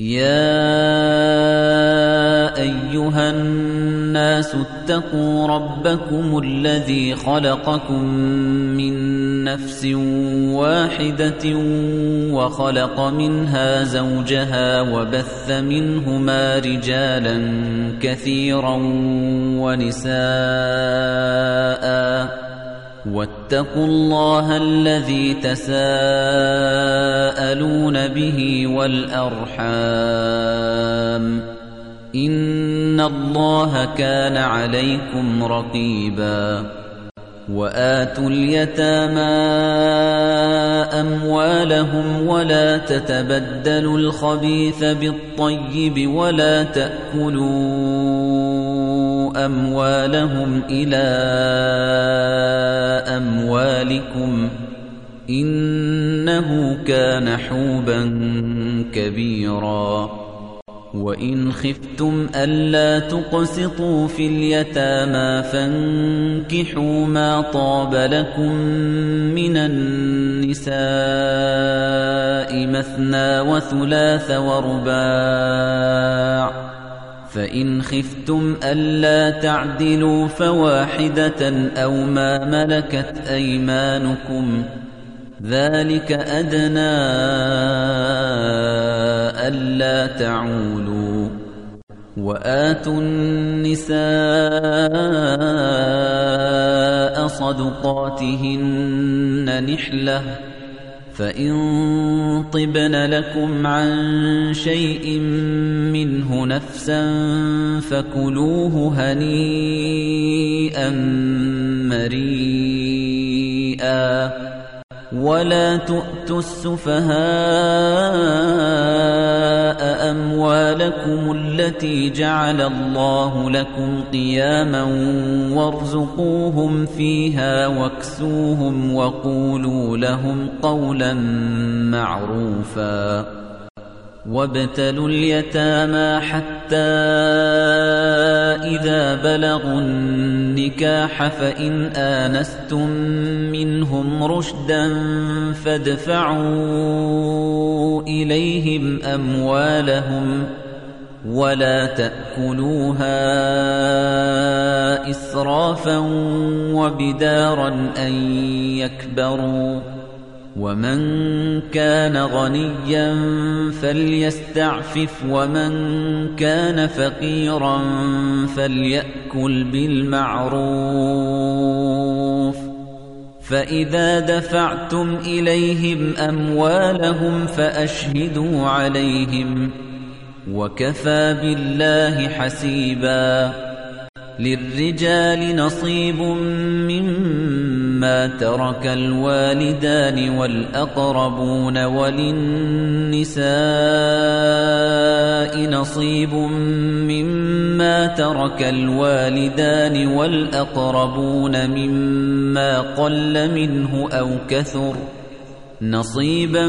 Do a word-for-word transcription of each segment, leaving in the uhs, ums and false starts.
يَا أَيُّهَا النَّاسُ اتَّقُوا رَبَّكُمُ الَّذِي خَلَقَكُم مِّن نَّفْسٍ وَاحِدَةٍ وَخَلَقَ مِنْهَا زَوْجَهَا وَبَثَّ مِنْهُمَا رِجَالًا كَثِيرًا وَنِسَاءً ۚ وَاتَّقُوا اللَّهَ الَّذِي تَسَاءَلُونَ بِهِ وَالْأَرْحَامَ ۚ إِنَّ اللَّهَ كَانَ عَلَيْكُمْ رَقِيبًا. وَآتُوا الْيَتَامَىٰ أَمْوَالَهُمْ وَلَا تَتَبَدَّلُوا الْخَبِيثَ بِالطَّيِّبِ وَلَا تَأْكُلُوا أَمْوَالَهُمْ إِلَىٰ أَمْوَالِكُمْ ۚ إِنَّهُ كَانَ حُوبًا كَبِيرًا. وَإِنْ خِفْتُمْ أَلَّا تُقْسِطُوا فِي الْيَتَامَىٰ فَانكِحُوا مَا طَابَ لَكُم مِّنَ النِّسَاءِ مَثْنَىٰ وَثُلَاثَ وَرُبَاعَ ۖ فَإِنْ خِفْتُمْ أَلَّا تَعْدِلُوا فَوَاحِدَةً أَوْ مَا مَلَكَتْ أَيْمَانُكُمْ ۚ ذَلِكَ أَدْنَىٰ أَلَّا تَعُولُوا. وَآتُوا النِّسَاءَ صَدُقَاتِهِنَّ نِحْلَةً ۚ فَإِن طِبْنَ لَكُمْ عَن شَيْءٍ مِّنْهُ نَفْسًا فَكُلُوهُ هَنِيئًا مَّرِيئًا. وَلَا تُؤْتُوا السُّفَهَاءَ أَمْوَالَكُمُ الَّتِي جَعَلَ اللَّهُ لَكُمْ قِيَامًا وَارْزُقُوهُمْ فِيهَا وَاكْسُوهُمْ وَقُولُوا لَهُمْ قَوْلًا مَّعْرُوفًا. وَابْتَلُوا الْيَتَامَىٰ حَتَّىٰ إِذَا بَلَغُوا النِّكَاحَ فَإِنْ آنَسْتُم مِّنْهُمْ رُشْدًا فَادْفَعُوا إِلَيْهِمْ أَمْوَالَهُمْ وَلَا تَأْكُلُوهَا إِسْرَافًا وَبِدَارًا أَن يَكْبَرُوا ۚ وَمَن كَانَ غَنِيًّا فَلْيَسْتَعْفِفْ وَمَن كَانَ فَقِيرًا فَلْيَأْكُلْ بِالْمَعْرُوفِ ۚ فَإِذَا دَفَعْتُمْ إِلَيْهِمْ أَمْوَالَهُمْ فَأَشْهِدُوا عَلَيْهِمْ ۚ وَكَفَىٰ بِاللَّهِ حَسِيبًا. لِلرِّجَالِ نَصِيبٌ مِّمَّا تَرَكَ الْوَالِدَانِ وَالْأَقْرَبُونَ وَلِلنِّسَاءِ نَصِيبٌ مِّمَّا تَرَكَ الْوَالِدَانِ وَالْأَقْرَبُونَ مِمَّا قَلَّ مِنْهُ أَوْ كَثُرَ نَصِيبًا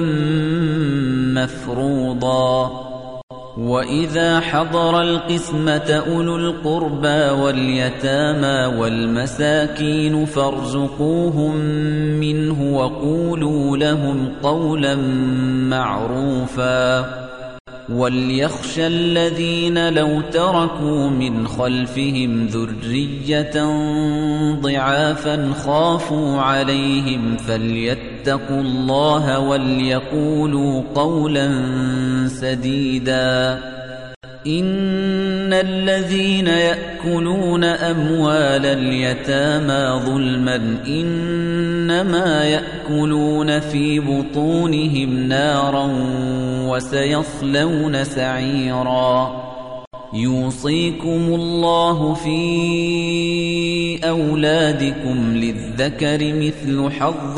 مَّفْرُوضًا. وَإِذَا حَضَرَ الْقِسْمَةَ أُولُو الْقُرْبَىٰ وَالْيَتَامَىٰ وَالْمَسَاكِينُ فَارْزُقُوهُم مِّنْهُ وَقُولُوا لَهُمْ قَوْلًا مَّعْرُوفًا. وَلْيَخْشَ الَّذِينَ لَوْ تَرَكُوا مِنْ خَلْفِهِمْ ذُرِّيَّةً ضِعَافًا خَافُوا عَلَيْهِمْ فَلْيَتَّقُوا اللَّهَ وَلْيَقُولُوا قَوْلًا سَدِيدًا. إِنَّ الَّذِينَ يَأْكُلُونَ أَمْوَالَ الْيَتَامَىٰ ظُلْمًا إِنَّمَا يَأْكُلُونَ فِي بُطُونِهِمْ نَارًا وَسَيَصْلَوْنَ سَعِيرًا. يُوصِيكُمُ اللَّهُ فِي أَوْلَادِكُمْ لِلذَّكَرِ مِثْلُ حَظِّ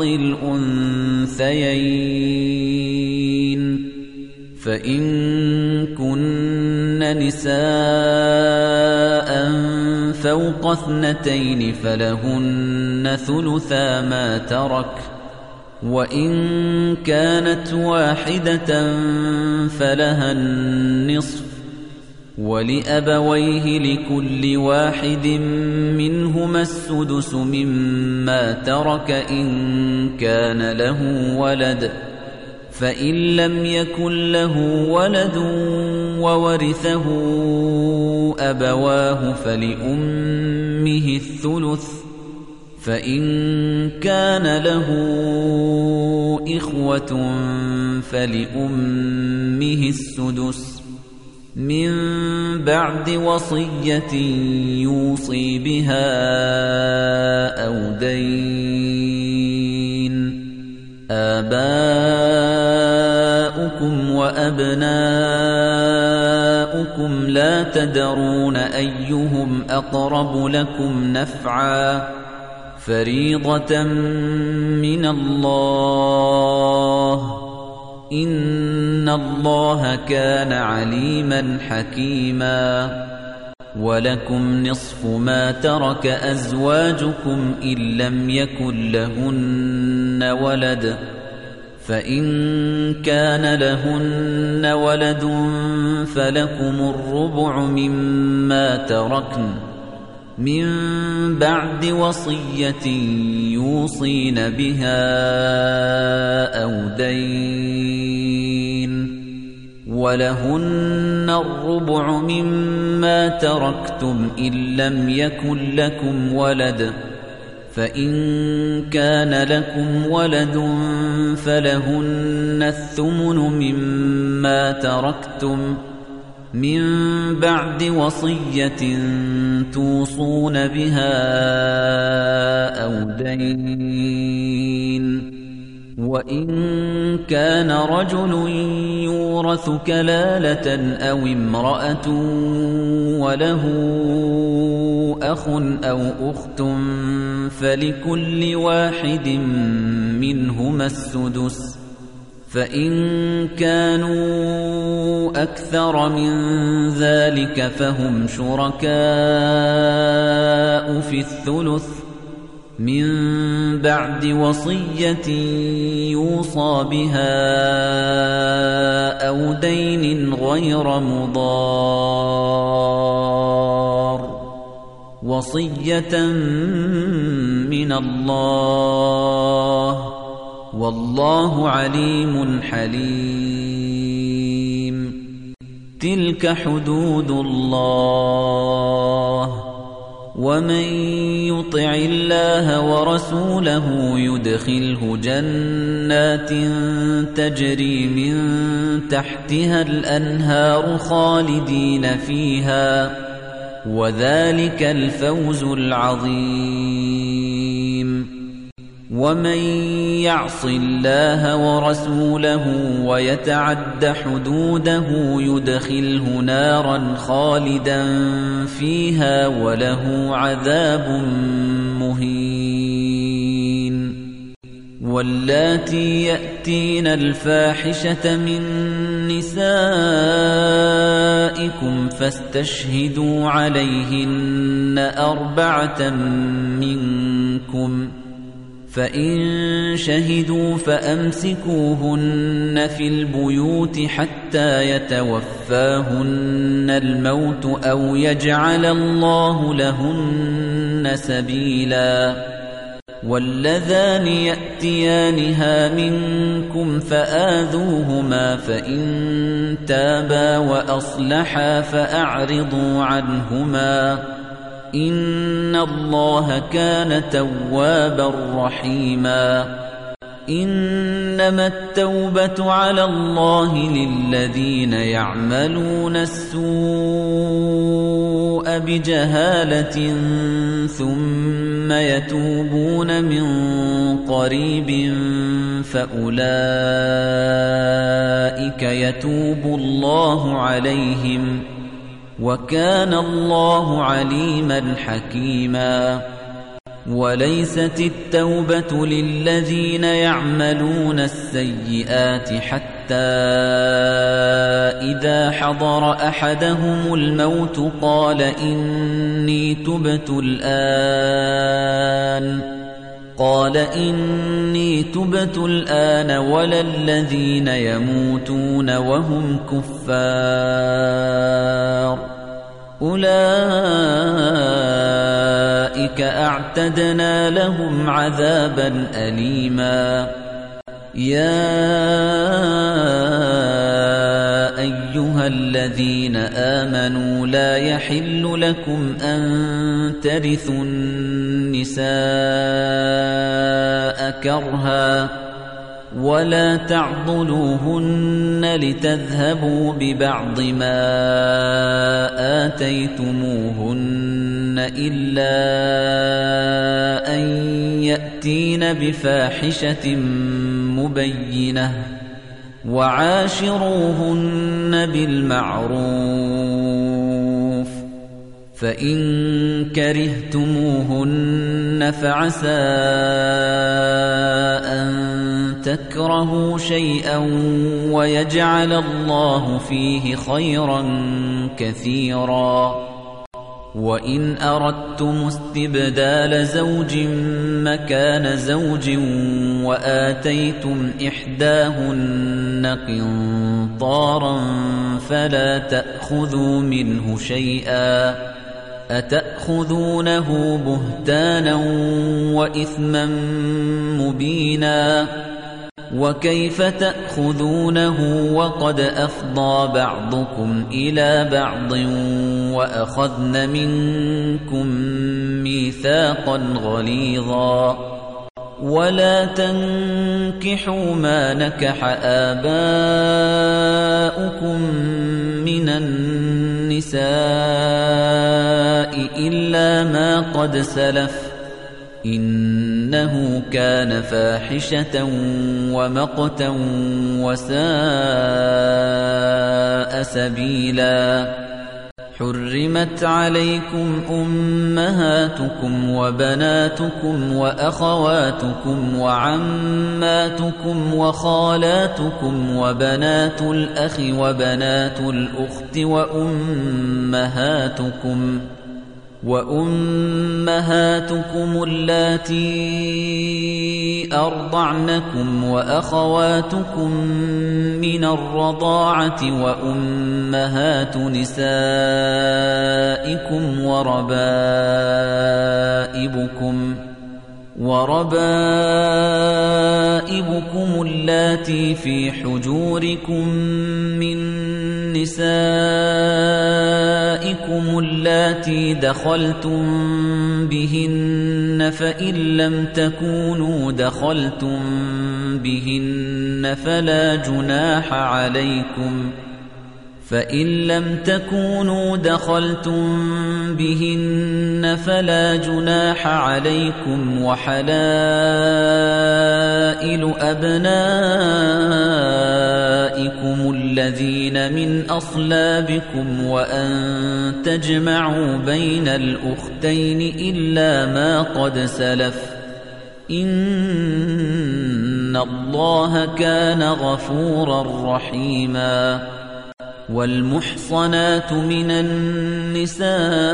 الْأُنثَيَيْنِ، فَإِن كُنَّ نِسَاءً فَوْقَ اثْنَتَيْنِ فَلَهُنَّ ثُلُثَا مَا تَرَكَ، وَإِن كَانَتْ وَاحِدَةً فَلَهَا النِّصْفُ، وَلِأَبَوَيْهِ لِكُلِّ واحد مِّنْهُمَا السُّدُسُ مِمَّا تَرَكَ إِن كَانَ لَهُ وَلَدٌ، فإن لم يكن له ولد وورثه أبواه فلأمه الثلث فإن كان له إخوة فلأمه السدس من بعد وصية يوصي بها أو دين آباؤكم وأبناؤكم لا تدرون أيهم أقرب لكم نفعا فريضة من الله إن الله كان عليما حكيما ولكم نصف ما ترك أزواجكم إن لم يكن لهن ولد فإن كان لهن ولد فلكم الربع مما تركن من بعد وصية يوصين بها أو دين ولهن الربع مما تركتم إن لم يكن لكم ولد فإن كان لكم ولد فلهن الثمن مما تركتم من بعد وصية توصون بها أو دين وإن كان رجل يورث كلالة أو امرأة وله أخ أو أخت فلكل واحد منهما السدس فإن كانوا أكثر من ذلك فهم شركاء في الثلث من بعد وصية يوصى بها أو دين غير مضار وصية من الله والله عليم حليم تلك حدود الله ومن يطع الله ورسوله يدخله جنات تجري من تحتها الأنهار خالدين فيها وذلك الفوز العظيم ومن يعص الله ورسوله ويتعد حدوده يدخله نارا خالدا فيها وله عذاب مهين واللاتي يأتين الفاحشة من نسائكم فاستشهدوا عليهن أربعة منكم فإن شهدوا فأمسكوهن في البيوت حتى يتوفاهن الموت أو يجعل الله لهن سبيلا واللذان يأتيانها منكم فآذوهما فإن تابا وأصلحا فأعرضوا عنهما إن الله كان توابا رحيما إنما التوبة على الله للذين يعملون السوء بجهالة ثم يتوبون من قريب فأولئك يتوب الله عليهم وكان الله عليما حكيما وليست التوبة للذين يعملون السيئات حتى إذا حضر أحدهم الموت قال إني تبت الآن قال إني تبت الآن ولا الذين يموتون وهم كفار أولئك أعتدنا لهم عذابا أليما يَا أَيُّهَا الَّذِينَ آمَنُوا لَا يَحِلُّ لَكُمْ أَن تَرِثُوا النِّسَاءَ كَرْهًا وَلَا تَعْضُلُوهُنَّ لِتَذْهَبُوا بِبَعْضِ مَا آتَيْتُمُوهُنَّ إِلَّا أَن يَأْتِينَ بِفَاحِشَةٍ مُبَيِّنَةٍ وَعَاشِرُوهُنَّ بِالْمَعْرُوفِ فَإِن كَرِهْتُمُوهُنَّ فَعَسَىٰ أَن تَكْرَهُوا شَيْئًا وَيَجْعَلَ اللَّهُ فِيهِ خَيْرًا كَثِيرًا وَإِنْ أَرَدتُّمُ اسْتِبْدَالَ زَوْجٍ مَّكَانَ زَوْجٍ وَآتَيْتُمْ إِحْدَاهُنَّ قِنطَارًا فَلَا تَأْخُذُوا مِنْهُ شَيْئًا أَتَأْخُذُونَهُ بُهْتَانًا وَإِثْمًا مُّبِينًا وَكَيْفَ تَأْخُذُونَهُ وَقَدْ أَفْضَىٰ بَعْضُكُمْ إِلَىٰ بَعْضٍ وَأَخَذْنَ مِنكُم مِّيثَاقًا غَلِيظًا وَلَا تَنكِحُوا مَا نَكَحَ آبَاؤُكُم مِّنَ النِّسَاءِ إِلَّا مَا قَدْ سَلَفَ إِنَّهُ كَانَ فَاحِشَةً وَمَقْتًا وَسَاءَ سَبِيلًا حُرِّمَتْ عَلَيْكُمْ أُمَّهَاتُكُمْ وَبَنَاتُكُمْ وَأَخَوَاتُكُمْ وَعَمَّاتُكُمْ وَخَالَاتُكُمْ وَبَنَاتُ الْأَخِ وَبَنَاتُ الْأُخْتِ وَأُمَّهَاتُكُمْ وَأُمَّهَاتُكُمُ اللَّاتِي أَرْضَعْنَكُمْ وَأَخَوَاتُكُم مِّنَ الرَّضَاعَةِ وَأُمَّهَاتُ نِسَائِكُمْ وَرَبَائِبُكُمْ وَرَبَائِبُكُمُ اللَّاتِي فِي حُجُورِكُم مِّن نِّسَائِكُمُ اللَّاتِي دَخَلْتُم بِهِنَّ فَإِن لَّمْ تَكُونُوا دَخَلْتُم بِهِنَّ فَلَا جُنَاحَ عَلَيْكُمْ فَإِن لَّمْ تَكُونُوا دَخَلْتُم بِهِنَّ فَلَا جُنَاحَ عَلَيْكُمْ وَحَلَائِلُ أَبْنَائِكُمُ الَّذِينَ مِنْ أَصْلَابِكُمْ وَأَن تَجْمَعُوا بَيْنَ الْأُخْتَيْنِ إِلَّا مَا قَدْ سَلَفَ إِنَّ اللَّهَ كَانَ غَفُورًا رَّحِيمًا وَالْمُحْصَنَاتُ مِنَ النِّسَاءِ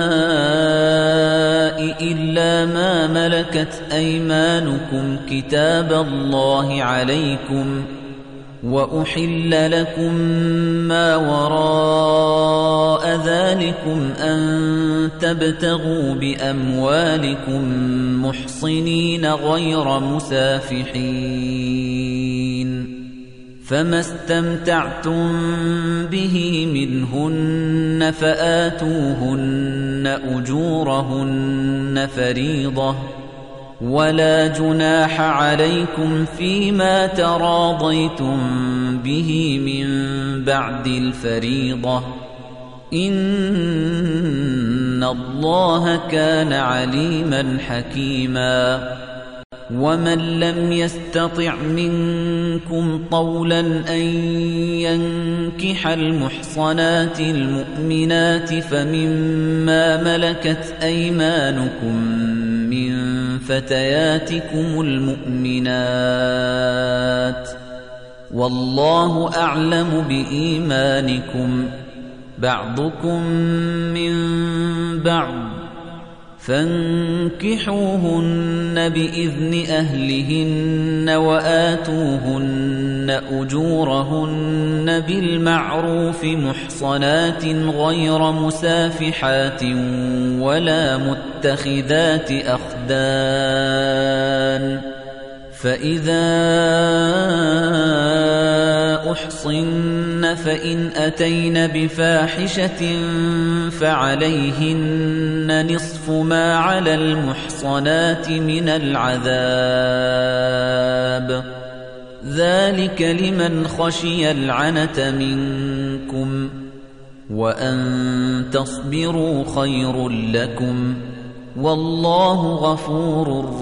إِلَّا مَا مَلَكَتْ أَيْمَانُكُمْ كِتَابَ اللَّهِ عَلَيْكُمْ وَأُحِلَّ لَكُم مَّا وَرَاءَ ذَلِكُمْ أَن تَبْتَغُوا بِأَمْوَالِكُم مُّحْصِنِينَ غَيْرَ مُسَافِحِينَ فَمَا اسْتَمْتَعْتُم بِهِ مِنْهُنَّ فَآتُوهُنَّ أُجُورَهُنَّ فَرِيضَةً وَلَا جُنَاحَ عَلَيْكُمْ فِيمَا تَرَاضَيْتُم بِهِ مِن بَعْدِ الْفَرِيضَةِ إِنَّ اللَّهَ كَانَ عَلِيمًا حَكِيمًا وَمَن لَّمْ يَسْتَطِعْ مِنكُمْ طَوْلًا أَن يَنكِحَ الْمُحْصَنَاتِ الْمُؤْمِنَاتِ فَمِمَّا مَلَكَتْ أَيْمَانُكُم مِّن فَتَيَاتِكُمُ الْمُؤْمِنَاتِ وَاللَّهُ أَعْلَمُ بِإِيمَانِكُمْ بَعْضُكُم مِّن بَعْضٍ فَانكِحُوهُنَّ بِإِذْنِ أَهْلِهِنَّ وَآتُوهُنَّ أُجُورَهُنَّ بِالْمَعْرُوفِ مُحْصَنَاتٍ غَيْرَ مُسَافِحَاتٍ وَلَا مُتَّخِذَاتِ أَخْدَانٍ فإذا أحصن فإن أتين بفاحشة فعليهن نصف ما على المحصنات من العذاب ذلك لمن خشي العنة منكم وأن تصبروا خير لكم والله غفور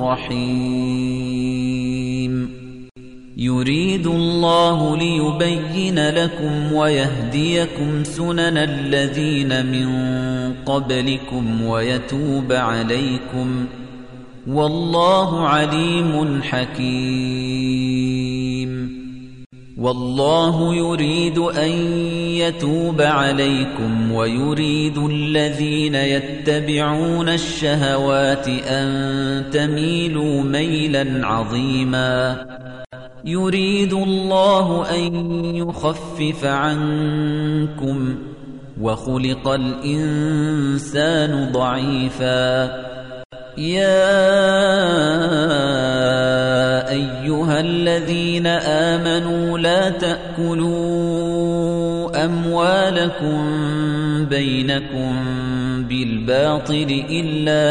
رحيم يريد الله ليبين لكم ويهديكم سنن الذين من قبلكم ويتوب عليكم والله عليم حكيم والله يريد أن يتوب عليكم ويريد الذين يتبعون الشهوات أن تميلوا ميلا عظيما يريد الله أن يخفف عنكم وخلق الإنسان ضعيفا يا أيها الذين آمنوا لا تأكلوا أموالكم بينكم بالباطل إلا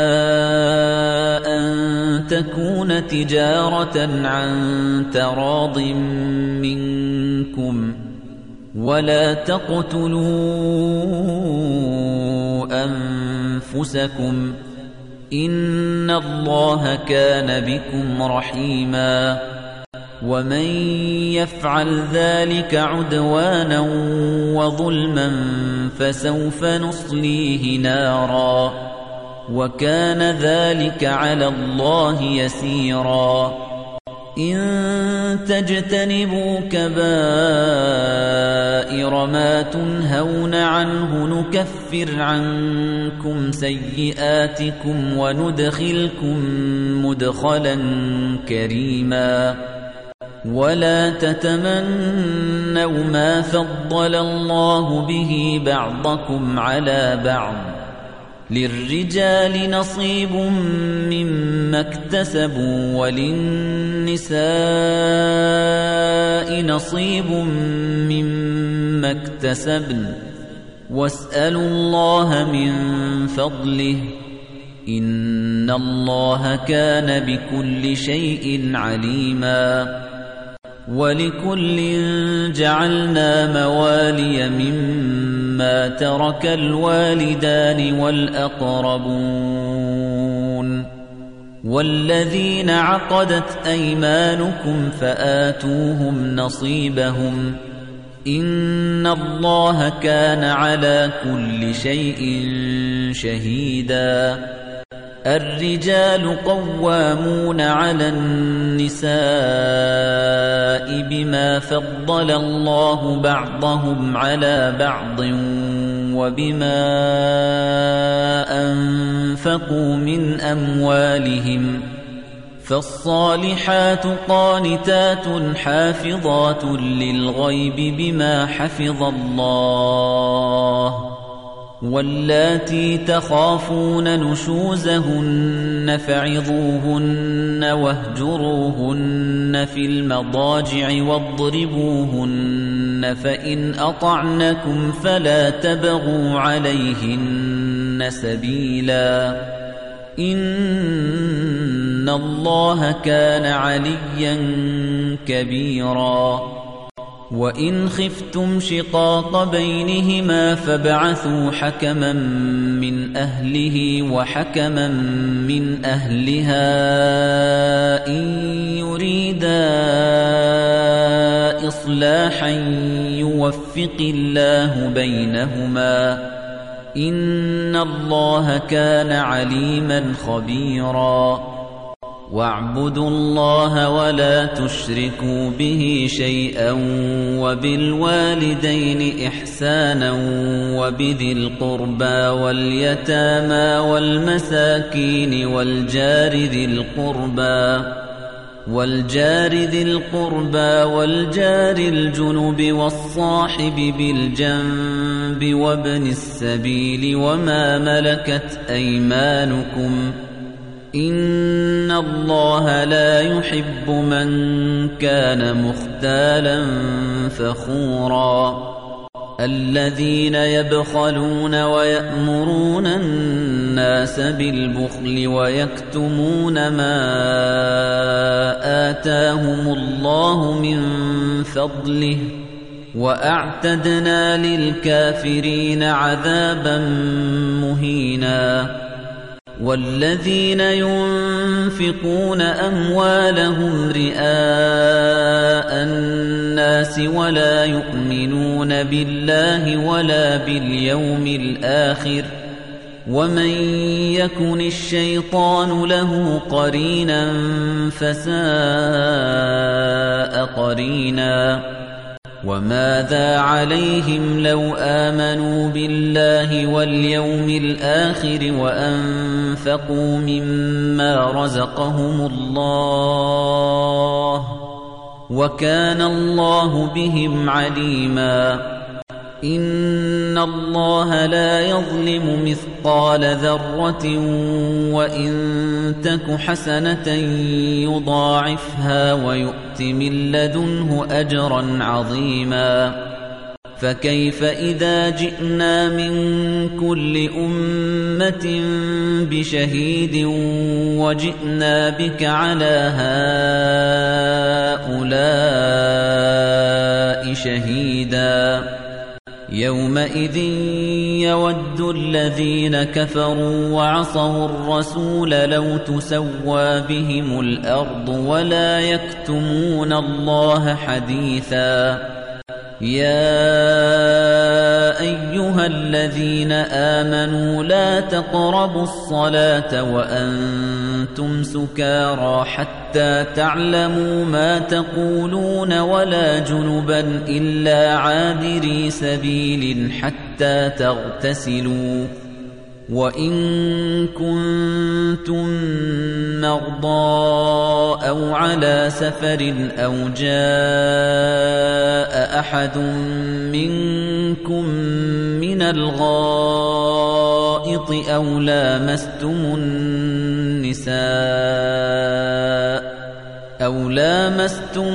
أن تكون تجارة عن تراض منكم ولا تقتلوا أنفسكم إن الله كان بكم رحيما ومن يفعل ذلك عدوانا وظلما فسوف نصليه نارا وكان ذلك على الله يسيرا إن تجتنبوا كبائر ما تنهون عنه نكفر عنكم سيئاتكم وندخلكم مدخلا كريما ولا تتمنوا ما فضل الله به بعضكم على بعض للرجال نصيب مما اكتسبوا وللنساء نصيب مما اكتسبن واسألوا الله من فضله إن الله كان بكل شيء عليما ولكل جعلنا موالي مما ترك الوالدان والأقربون والذين عقدت أيمانكم فآتوهم نصيبهم إن الله كان على كل شيء شهيدا الرجال قوامون على النساء بما فضل الله بعضهم على بعض وبما أنفقوا من أموالهم فالصالحات قانتات حافظات للغيب بما حفظ الله واللاتي تخافون نشوزهن فعظوهن واهجروهن في المضاجع واضربوهن فإن أطعنكم فلا تبغوا عليهن سبيلا إن الله كان عليا كبيرا وإن خفتم شقاق بينهما فابعثوا حكما من أهله وحكما من أهلها إن يريدا إصلاحا يوفق الله بينهما إن الله كان عليما خبيرا واعبدوا الله ولا تشركوا به شيئا وبالوالدين إحسانا وبذي القربى واليتامى والمساكين والجار ذي القربى والجار ذي القربى والجار الجنب والصاحب بالجنب وابن السبيل وما ملكت أيمانكم إِنَّ اللَّهَ لَا يُحِبُّ مَن كَانَ مُخْتَالًا فَخُورًا الَّذِينَ يَبْخَلُونَ وَيَأْمُرُونَ النَّاسَ بِالْبُخْلِ وَيَكْتُمُونَ مَا آتَاهُمُ اللَّهُ مِن فَضْلِهِ وَأَعْتَدْنَا لِلْكَافِرِينَ عَذَابًا مُهِينًا وَالَّذِينَ يُنفِقُونَ أَمْوَالَهُمْ رِئَاءَ النَّاسِ وَلَا يُؤْمِنُونَ بِاللَّهِ وَلَا بِالْيَوْمِ الْآخِرِ وَمَن يَكُنِ الشَّيْطَانُ لَهُ قَرِينًا فَسَاءَ قَرِينًا وَمَاذَا عَلَيْهِمْ لَوْ آمَنُوا بِاللَّهِ وَالْيَوْمِ الْآخِرِ وَأَنفَقُوا مِمَّا رَزَقَهُمُ اللَّهُ وَكَانَ اللَّهُ بِهِمْ عَلِيمًا إِنَّ اللَّهَ لَا يَظْلِمُ مِثْقَالَ ذَرَّةٍ وَإِن تَكُ حَسَنَةً يُضَاعِفْهَا وَيُؤْتِ مِن لَّدُنْهُ أَجْرًا عَظِيمًا فَكَيْفَ إِذَا جِئْنَا مِن كُلِّ أُمَّةٍ بِشَهِيدٍ وَجِئْنَا بِكَ عَلَىٰ هَٰؤُلَاءِ شَهِيدًا يَوْمَئِذٍ يَوَدُّ الَّذِينَ كَفَرُوا وَعَصَوُا الرَّسُولَ لَوْ تُسَوَّىٰ بِهِمُ الْأَرْضُ وَلَا يَكْتُمُونَ اللَّهَ حَدِيثًا يَا أَيُّهَا الَّذِينَ آمَنُوا لَا تَقْرَبُوا الصَّلَاةَ وَأَنتُمْ سُكَارَىٰ حَتَّىٰ تَعْلَمُوا مَا تَقُولُونَ وَلَا جُنُبًا إِلَّا عَابِرِي سَبِيلٍ حَتَّىٰ تَغْتَسِلُوا وَإِن كُنتُم مَّرْضَىٰ أَوْ عَلَىٰ سَفَرٍ أَوْ جَاءَ أَحَدٌ مِّنكُم مِّنَ الْغَائِطِ أَوْ لَامَسْتُمُ النِّسَاءَ أَوْ لَامَسْتُمُ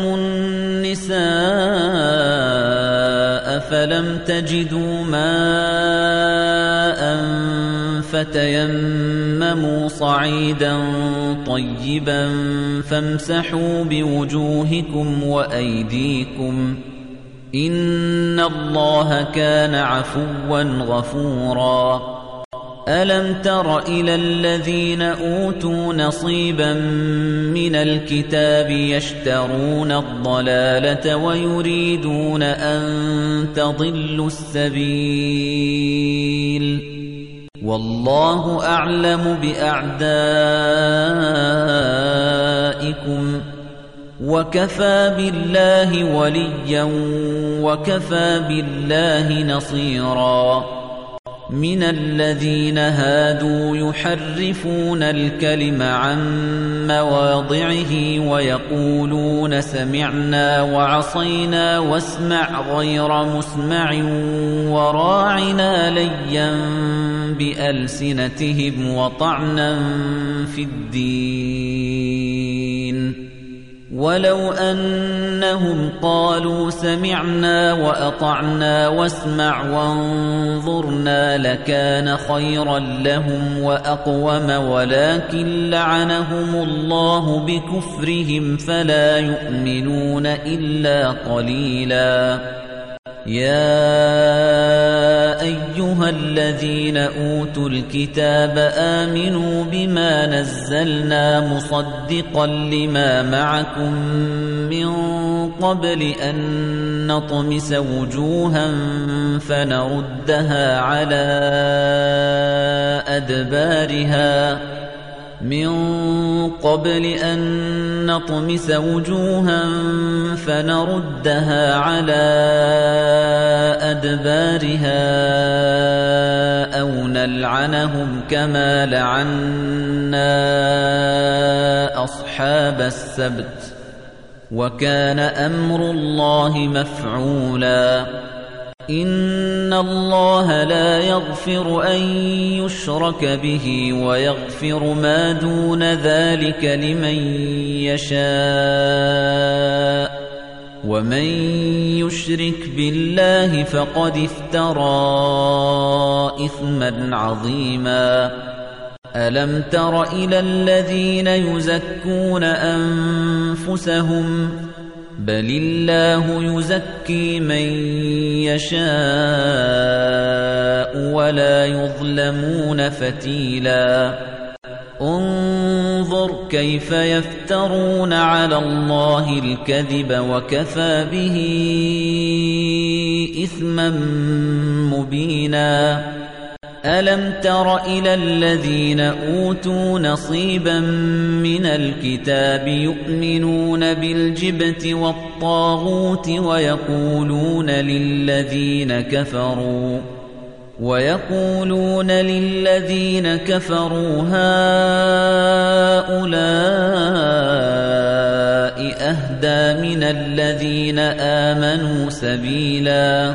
النِّسَاءَ فَلَمْ تَجِدُوا مَاءً فَتَيَمَّمُوا صَعِيدًا طَيِّبًا فَامْسَحُوا بِوُجُوهِكُمْ وَأَيْدِيكُمْ إِنَّ اللَّهَ كَانَ عَفُوًّا غَفُورًا أَلَمْ تَرَ إِلَى الَّذِينَ أُوتُوا نَصِيبًا مِنَ الْكِتَابِ يَشْتَرُونَ الضَّلَالَةَ وَيُرِيدُونَ أَن تَضِلُّوا السَّبِيلَ وَاللَّهُ أَعْلَمُ بِأَعْدَائِكُمْ وَكَفَى بِاللَّهِ وَلِيًّا وَكَفَى بِاللَّهِ نَصِيرًا مِنَ الَّذِينَ هَادُوا يُحَرِّفُونَ الْكَلِمَ عَن مَّوَاضِعِهِ وَيَقُولُونَ سَمِعْنَا وَعَصَيْنَا وَاسْمَعْ غَيْرَ مُسْمَعٍ وَرَاعِنَا لَيًّا بِأَلْسِنَتِهِمْ وَطَعْنًا فِي الدِّينِ وَلَوْ أَنَّهُمْ قَالُوا سَمِعْنَا وَأَطَعْنَا وَاسْمَعْ وَانظُرْنَا لَكَانَ خَيْرًا لَّهُمْ وَأَقْوَمَ وَلَٰكِن لَّعَنَهُمُ اللَّهُ بِكُفْرِهِمْ فَلَا يُؤْمِنُونَ إِلَّا قَلِيلًا يَا أَيُّهَا الَّذِينَ أُوتُوا الْكِتَابَ آمِنُوا بِمَا نَزَّلْنَا مُصَدِّقًا لِّمَا مَعَكُم مِّن قَبْلِ أَن نَّطْمِسَ وُجُوهًا فَنَرُدَّهَا عَلَىٰ أَدْبَارِهَا مِن قَبْلِ أَن نَّطْمِسَ وُجُوهًا فَنَرُدَّهَا عَلَىٰ أَدْبَارِهَا أَوْ نَلْعَنَهُمْ كَمَا لَعَنَّا أَصْحَابَ السَّبْتِ وَكَانَ أَمْرُ اللَّهِ مَفْعُولًا إِنَّ اللَّهَ لَا يَغْفِرُ أَن يُشْرَكَ بِهِ وَيَغْفِرُ مَا دُونَ ذَلِكَ لِمَن يَشَاءُ وَمَن يُشْرِكْ بِاللَّهِ فَقَدِ افْتَرَىٰ إِثْمًا عَظِيمًا أَلَمْ تَرَ إِلَى الَّذِينَ يُزَكُّونَ أَنفُسَهُم بَلِ اللَّهُ يُزَكِّي مَن يَشَاءُ وَلَا يُظْلَمُونَ فَتِيلًا انظُرْ كَيْفَ يَفْتَرُونَ عَلَى اللَّهِ الْكَذِبَ وَكَفَىٰ بِهِ إِثْمًا مُّبِينًا أَلَمْ تَرَ إِلَى الَّذِينَ أُوتُوا نَصِيبًا مِنَ الْكِتَابِ يُؤْمِنُونَ بِالْجِبْتِ وَالطَّاغُوتِ وَيَقُولُونَ لِلَّذِينَ كَفَرُوا وَيَقُولُونَ لِلَّذِينَ كَفَرُوا هَؤُلَاءِ أَهْدَىٰ مِنَ الَّذِينَ آمَنُوا سَبِيلًا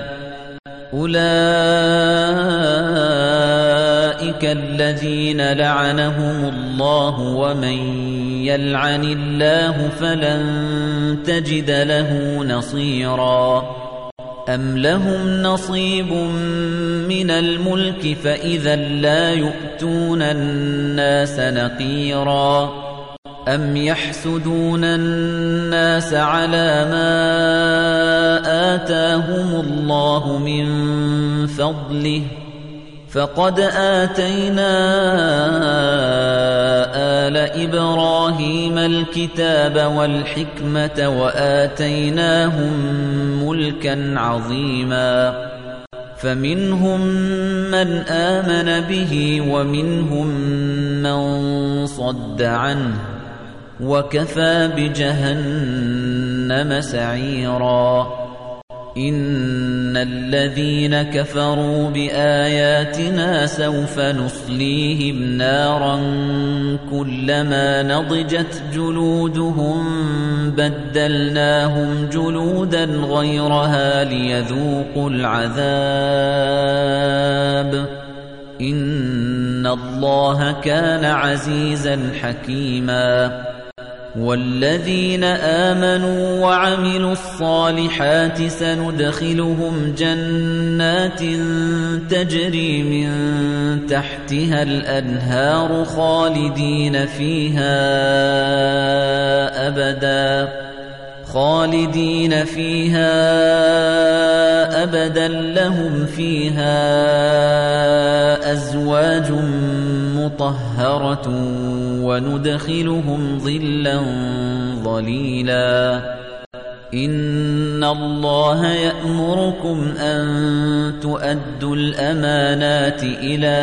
أُولَٰئِكَ الَّذِينَ لَعَنَهُمُ اللَّهُ وَمَن يَلْعَنِ اللَّهُ فَلَن تَجِدَ لَهُ نَصِيرًا أَمْ لَهُمْ نَصِيبٌ مِّنَ الْمُلْكِ فَإِذًا لَّا يُؤْتُونَ النَّاسَ نَقِيرًا أَمْ يَحْسُدُونَ النَّاسَ عَلَىٰ مَا آتَاهُمُ اللَّهُ مِن فَضْلِهِ فَقَدْ آتَيْنَا آلَ إِبْرَاهِيمَ الْكِتَابَ وَالْحِكْمَةَ وَآتَيْنَاهُم مُّلْكًا عَظِيمًا فَمِنْهُم مَّنْ آمَنَ بِهِ وَمِنْهُم مَّن صَدَّ عَنْهُ وَكَفَىٰ بِجَهَنَّمَ سَعِيرًا إِنَّ الَّذِينَ كَفَرُوا بِآيَاتِنَا سَوْفَ نُصْلِيهِمْ نَارًا كُلَّمَا نَضِجَتْ جُلُودُهُم بَدَّلْنَاهُمْ جُلُودًا غَيْرَهَا لِيَذُوقُوا الْعَذَابَ إِنَّ اللَّهَ كَانَ عَزِيزًا حَكِيمًا وَالَّذِينَ آمَنُوا وَعَمِلُوا الصَّالِحَاتِ سَنُدْخِلُهُمْ جَنَّاتٍ تَجْرِي مِن تَحْتِهَا الْأَنْهَارُ خَالِدِينَ فِيهَا أَبَدًا خَالِدِينَ فِيهَا أَبَدًا لَّهُمْ فِيهَا أَزْوَاجٌ مُطَهَّرَةٌ وَنُدْخِلُهُمْ ظِلًّا ظَلِيلًا إِنَّ اللَّهَ يَأْمُرُكُمْ أَن تُؤَدُّوا الْأَمَانَاتِ إِلَى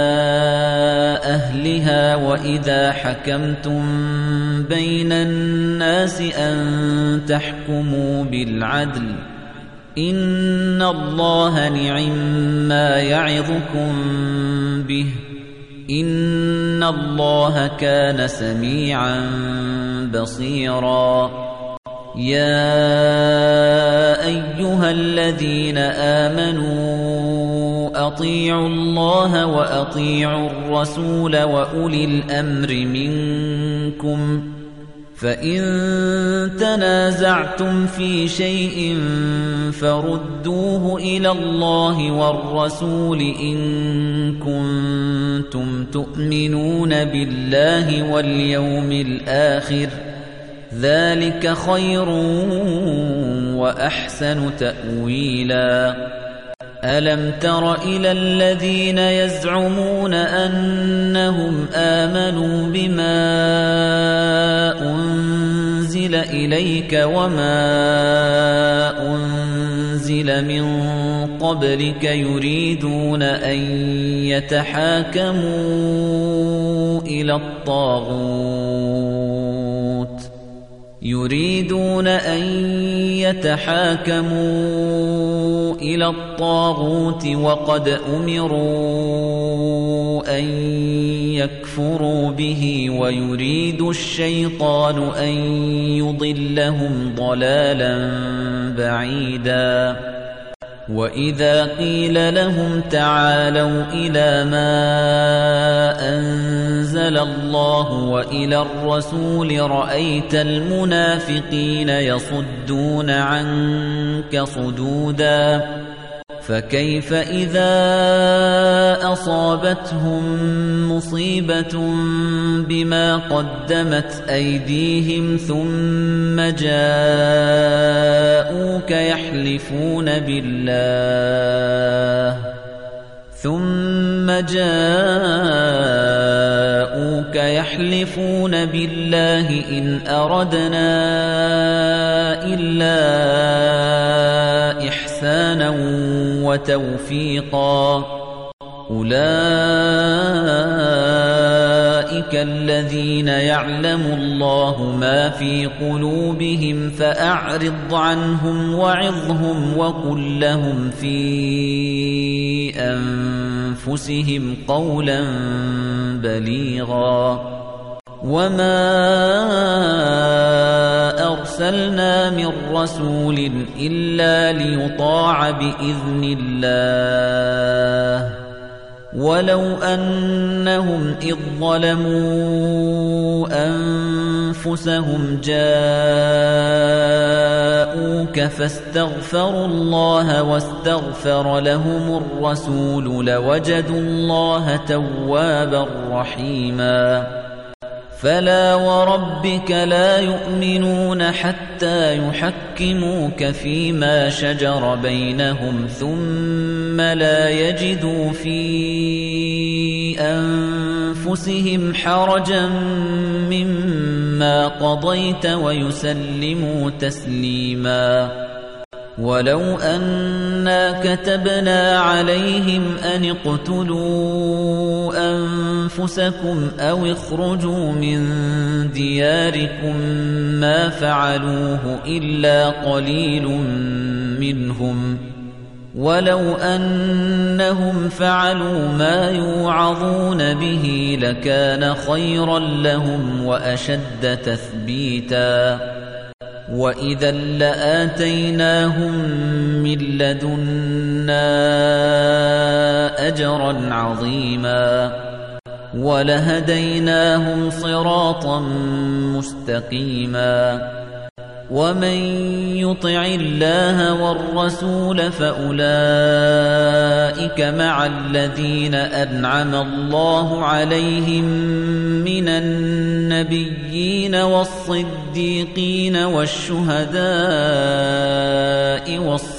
أَهْلِهَا وَإِذَا حَكَمْتُم بَيْنَ النَّاسِ أَن تَحْكُمُوا بِالْعَدْلِ إِنَّ اللَّهَ نِعِمَّا يَعِظُكُم بِهِ إِنَّ اللَّهَ كَانَ سَمِيعًا بَصِيرًا يَا أَيُّهَا الَّذِينَ آمَنُوا أَطِيعُوا اللَّهَ وَأَطِيعُوا الرَّسُولَ وَأُولِي الْأَمْرِ مِنكُمْ فَإِن تَنَازَعْتُمْ فِي شَيْءٍ فَرُدُّوهُ إِلَى اللَّهِ وَالرَّسُولِ إِن كُنتُمْ تُؤْمِنُونَ بِاللَّهِ وَالْيَوْمِ الْآخِرِ ذَلِكَ خَيْرٌ وَأَحْسَنُ تَأْوِيلًا أَلَمْ تَرَ إِلَى الَّذِينَ يَزْعُمُونَ أَنَّهُمْ آمَنُوا بِمَا أُنزِلَ إِلَيْكَ وَمَا أُنزِلَ مِن قَبْلِكَ يُرِيدُونَ أَن يَتَحَاكَمُوا إِلَى الطَّاغُوتِ يُرِيدُونَ أَن يَتَحَاكَمُوا إِلَى الطَّاغُوتِ وَقَدْ أُمِرُوا أَن يَكْفُرُوا بِهِ وَيُرِيدُ الشَّيْطَانُ أَن يُضِلَّهُمْ ضَلَالًا بَعِيدًا وَإِذَا قِيلَ لَهُمْ تَعَالَوْا إِلَى مَا أَنزَلَ اللَّهُ وَإِلَى الرَّسُولِ رَأَيْتَ الْمُنَافِقِينَ يَصُدُّونَ عَنكَ صُدُودًا فَكَيْفَ إِذَا أَصَابَتْهُم مُّصِيبَةٌ بِمَا قَدَّمَتْ أَيْدِيهِمْ ثُمَّ جَاءُوكَ يَحْلِفُونَ بِاللَّهِ ثُمَّ جَاءُوكَ يَحْلِفُونَ بِاللَّهِ إِنْ أَرَدْنَا إِلَّا إِحْسَانًا وَتَوْفِيقًا أُولَئِكَ الَّذِينَ يَعْلَمُ اللَّهُ مَا فِي قُلُوبِهِمْ فَأَعْرِضْ عَنْهُمْ وَعِظْهُمْ وَقُل لَّهُمْ فِي أَنفُسِهِمْ قَوْلًا بَلِيغًا وَمَا أَرْسَلْنَا مِن رَّسُولٍ إِلَّا لِيُطَاعَ بِإِذْنِ اللَّهِ وَلَوْ أَنَّهُمْ إِذ ظَّلَمُوا أَنفُسَهُمْ جَاءُوكَ فَاسْتَغْفَرُوا اللَّهَ وَاسْتَغْفَرَ لَهُمُ الرَّسُولُ لَوَجَدُوا اللَّهَ تَوَّابًا رَّحِيمًا فَلَا وَرَبِّكَ لَا يُؤْمِنُونَ حَتَّى يُحَكِّمُوكَ فِيمَا شَجَرَ بَيْنَهُمْ ثُمَّ لَا يَجِدُوا فِي أَنفُسِهِمْ حَرَجًا مِّمَّا قَضَيْتَ وَيُسَلِّمُوا تَسْلِيمًا وَلَوْ أَنَّا كَتَبْنَا عَلَيْهِمْ أَنِ اقْتُلُوا أَنفُسَكُمْ أَوِ اخْرُجُوا مِن دِيَارِكُم مَّا فَعَلُوهُ إِلَّا قَلِيلٌ مِّنْهُمْ وَلَوْ أَنَّهُمْ فَعَلُوا مَا يُوعَظُونَ بِهِ لَكَانَ خَيْرًا لَّهُمْ وَأَشَدَّ تَثْبِيتًا وَإِذًا لَّآتَيْنَاهُم مِّن لَّدُنَّا أَجْرًا عَظِيمًا وَلَهَدَيْنَاهُمْ صِرَاطًا مُّسْتَقِيمًا وَمَن يُطِعِ اللَّهَ وَالرَّسُولَ فَأُولَئِكَ مَعَ الَّذِينَ أَنْعَمَ اللَّهُ عَلَيْهِم مِّنَ النَّبِيِّينَ وَالصِّدِّيقِينَ وَالشُّهَدَاءِ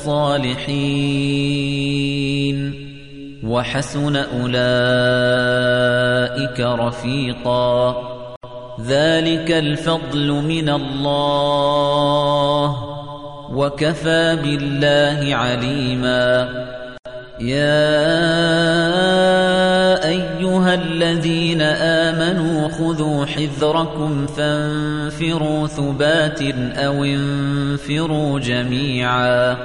وَالصَّالِحِينَ وَحَسُنَ أُولَئِكَ رَفِيقًا ذَلِكَ الْفَضْلُ مِنَ اللَّهِ وَكَفَى بِاللَّهِ عَلِيمًا يَا أَيُّهَا الَّذِينَ آمَنُوا خُذُوا حِذْرَكُمْ فَانفِرُوا ثُبَاتٍ أَوْ انفِرُوا جَمِيعًا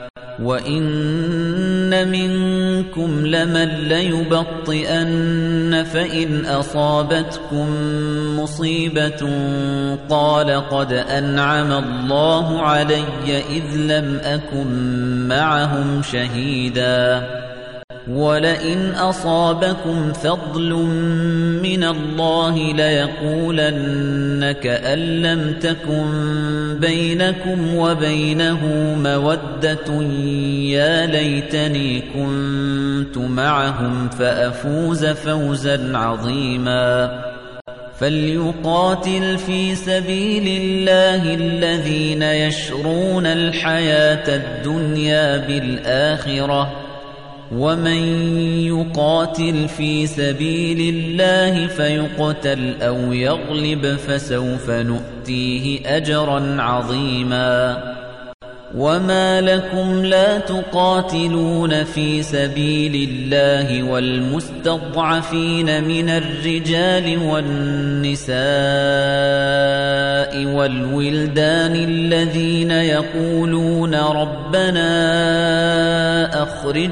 وَإِنَّ مِنكُمْ لَمَن لَّيُبَطِّئَنَّ فَإِنْ أَصَابَتْكُم مُّصِيبَةٌ قَالَ قَدْ أَنْعَمَ اللَّهُ عَلَيَّ إِذْ لَمْ أَكُن مَّعَهُمْ شَهِيدًا وَلَئِنْ أَصَابَكُمْ فَضْلٌ مِّنَ اللَّهِ لَيَقُولَنَّ كَأَن لَّمْ تَكُن بَيْنَكُمْ وَبَيْنَهُ مَوَدَّةٌ يَا لَيْتَنِي كُنتُ مَعَهُمْ فَأَفُوزَ فَوْزًا عَظِيمًا فَلْيُقَاتِلْ فِي سَبِيلِ اللَّهِ الَّذِينَ يَشْرُونَ الْحَيَاةَ الدُّنْيَا بِالْآخِرَةِ وَمَن يُقَاتِلْ فِي سَبِيلِ اللَّهِ فَيُقْتَلْ أَوْ يَغْلِبْ فَسَوْفَ نُؤْتِيهِ أَجْرًا عَظِيمًا وَمَا لَكُمْ لَا تُقَاتِلُونَ فِي سَبِيلِ اللَّهِ وَالْمُسْتَضْعَفِينَ مِنَ الرِّجَالِ وَالنِّسَاءِ وَالْوِلْدَانِ الَّذِينَ يَقُولُونَ رَبَّنَا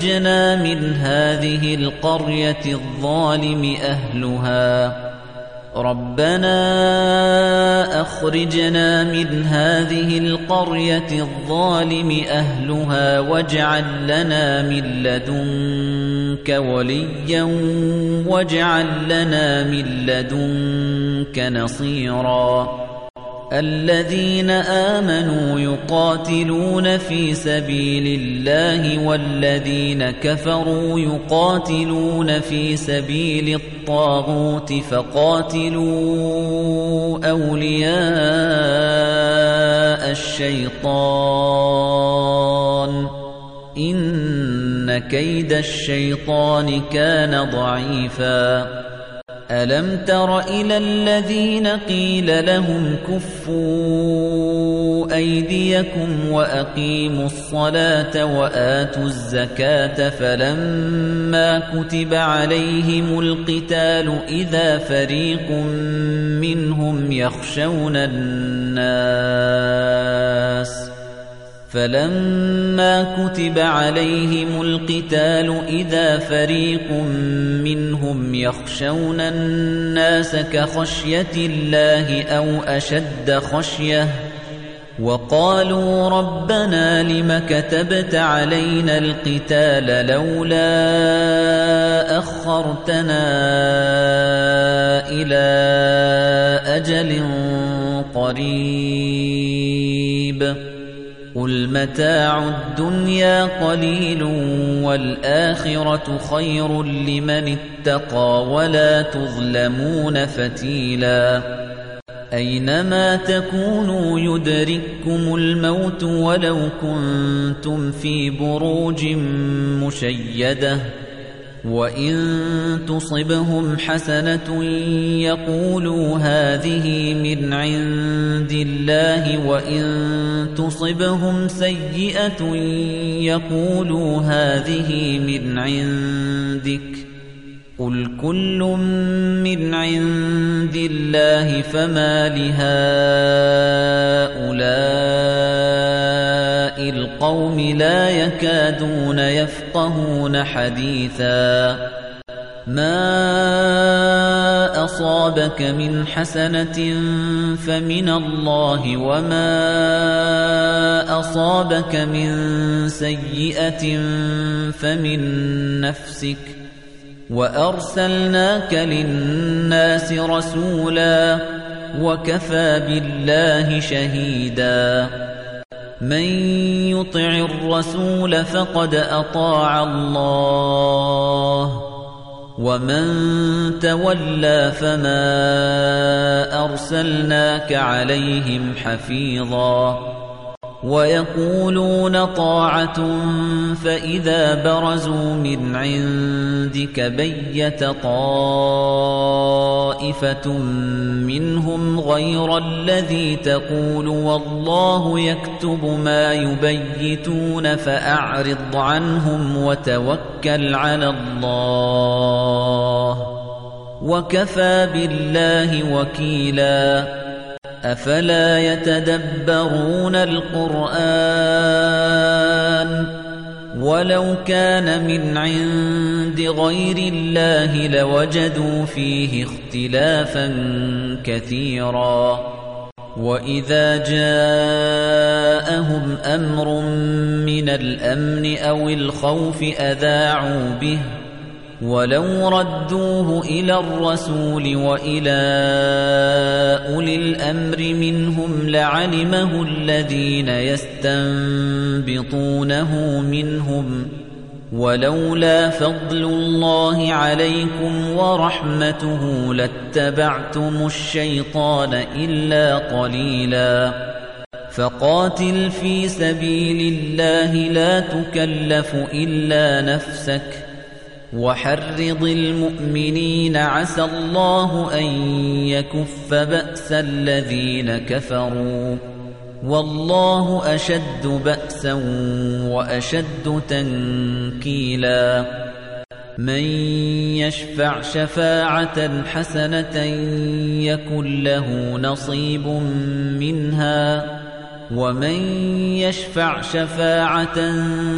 أَخْرِجْنَا مِنْ هَٰذِهِ الْقَرْيَةِ الظَّالِمِ أَهْلُهَا رَبَّنَا أَخْرِجْنَا مِنْ هَٰذِهِ الْقَرْيَةِ الظَّالِمِ أَهْلُهَا وَاجْعَل لَّنَا مِن لَّدُنكَ وَلِيًّا وَاجْعَل لَّنَا مِن لَّدُنكَ نَصِيرًا الَّذِينَ آمَنُوا يُقَاتِلُونَ فِي سَبِيلِ اللَّهِ وَالَّذِينَ كَفَرُوا يُقَاتِلُونَ فِي سَبِيلِ الطَّاغُوتِ فَقَاتِلُوا أَوْلِيَاءَ الشَّيْطَانِ إِنَّ كَيْدَ الشَّيْطَانِ كَانَ ضَعِيفًا أَلَمْ تَرَ إِلَى الَّذِينَ قِيلَ لَهُمْ كُفُّوا أَيْدِيَكُمْ وَأَقِيمُوا الصَّلَاةَ وَآتُوا الزَّكَاةَ فَلَمَّا كُتِبَ عَلَيْهِمُ الْقِتَالُ إِذَا فَرِيقٌ مِّنْهُمْ يَخْشَوْنَ النَّاسَ فَلَمَّا كُتِبَ عَلَيْهِمُ الْقِتَالُ إِذَا فَرِيقٌ مِّنْهُمْ يَخْشَوْنَ النَّاسَ كَخَشْيَةِ اللَّهِ أَوْ أَشَدَّ خَشْيَةً وَقَالُوا رَبَّنَا لِمَ كَتَبْتَ عَلَيْنَا الْقِتَالَ لَوْلَا أَخَّرْتَنَا إِلَىٰ أَجَلٍ قَرِيبٍ قُلْ مَتَاعُ الدُّنْيَا قَلِيلٌ وَالْآخِرَةُ خَيْرٌ لِّمَنِ اتَّقَىٰ وَلَا تُظْلَمُونَ فَتِيلًا أَيْنَمَا تَكُونُوا يُدْرِككُّمُ الْمَوْتُ وَلَوْ كُنتُمْ فِي بُرُوجٍ مُّشَيَّدَةٍ وَإِن تُصِبْهُمْ حَسَنَةٌ يَقُولُوا هَٰذِهِ مِنْ عِندِ اللَّهِ وَإِن تُصِبْهُمْ سَيِّئَةٌ يَقُولُوا هَٰذِهِ مِنْ عِندِكَ قُلْ كُلٌّ مِّنْ عِندِ اللَّهِ فَمَا لِهَٰؤُلَاءِ الْقَوْمِ لَا يَكَادُونَ يَفْقَهُونَ حَدِيثًا مَا أَصَابَكَ مِنْ حَسَنَةٍ فَمِنَ اللَّهِ وَمَا أَصَابَكَ مِنْ سَيِّئَةٍ فَمِنْ نَفْسِكَ وَأَرْسَلْنَاكَ لِلنَّاسِ رَسُولًا وَكَفَى بِاللَّهِ شَهِيدًا مَن يُطِعِ الرَّسُولَ فَقَدْ أَطَاعَ اللَّهَ وَمَن تَوَلَّىٰ فَمَا أَرْسَلْنَاكَ عَلَيْهِمْ حَفِيظًا وَيَقُولُونَ طَاعَةٌ فَإِذَا بَرَزُوا مِنْ عِندِكَ بَيَّتَ طَائِفَةٌ مِّنْهُمْ غَيْرَ الَّذِي تَقُولُ وَاللَّهُ يَكْتُبُ مَا يُبَيِّتُونَ فَأَعْرِضْ عَنْهُمْ وَتَوَكَّلْ عَلَى اللَّهِ وَكَفَى بِاللَّهِ وَكِيلًا أَفَلَا يَتَدَبَّرُونَ الْقُرْآنَ وَلَوْ كَانَ مِنْ عِندِ غَيْرِ اللَّهِ لَوَجَدُوا فِيهِ اخْتِلَافًا كَثِيرًا وَإِذَا جَاءَهُمْ أَمْرٌ مِّنَ الْأَمْنِ أَوِ الْخَوْفِ أَذَاعُوا بِهِ وَلَوْ رَدُّوهُ إِلَى الرَّسُولِ وَإِلَى أُولِي الْأَمْرِ مِنْهُمْ لَعَلِمَهُ الَّذِينَ يَسْتَنبِطُونَهُ مِنْهُمْ وَلَوْلَا فَضْلُ اللَّهِ عَلَيْكُمْ وَرَحْمَتُهُ لَاتَّبَعْتُمُ الشَّيْطَانَ إِلَّا قَلِيلًا فَقَاتِلْ فِي سَبِيلِ اللَّهِ لَا تُكَلَّفُ إِلَّا نَفْسَكَ وَحَرِّضِ الْمُؤْمِنِينَ عَسَى اللَّهُ أَن يَكُفَّ بَأْسَ الَّذِينَ كَفَرُوا وَاللَّهُ أَشَدُّ بَأْسًا وَأَشَدُّ تَنكِيلًا مَن يَشْفَعْ شَفَاعَةً حَسَنَةً يَكُن لَّهُ نَصِيبٌ مِّنْهَا وَمَن يَشْفَعْ شَفَاعَةً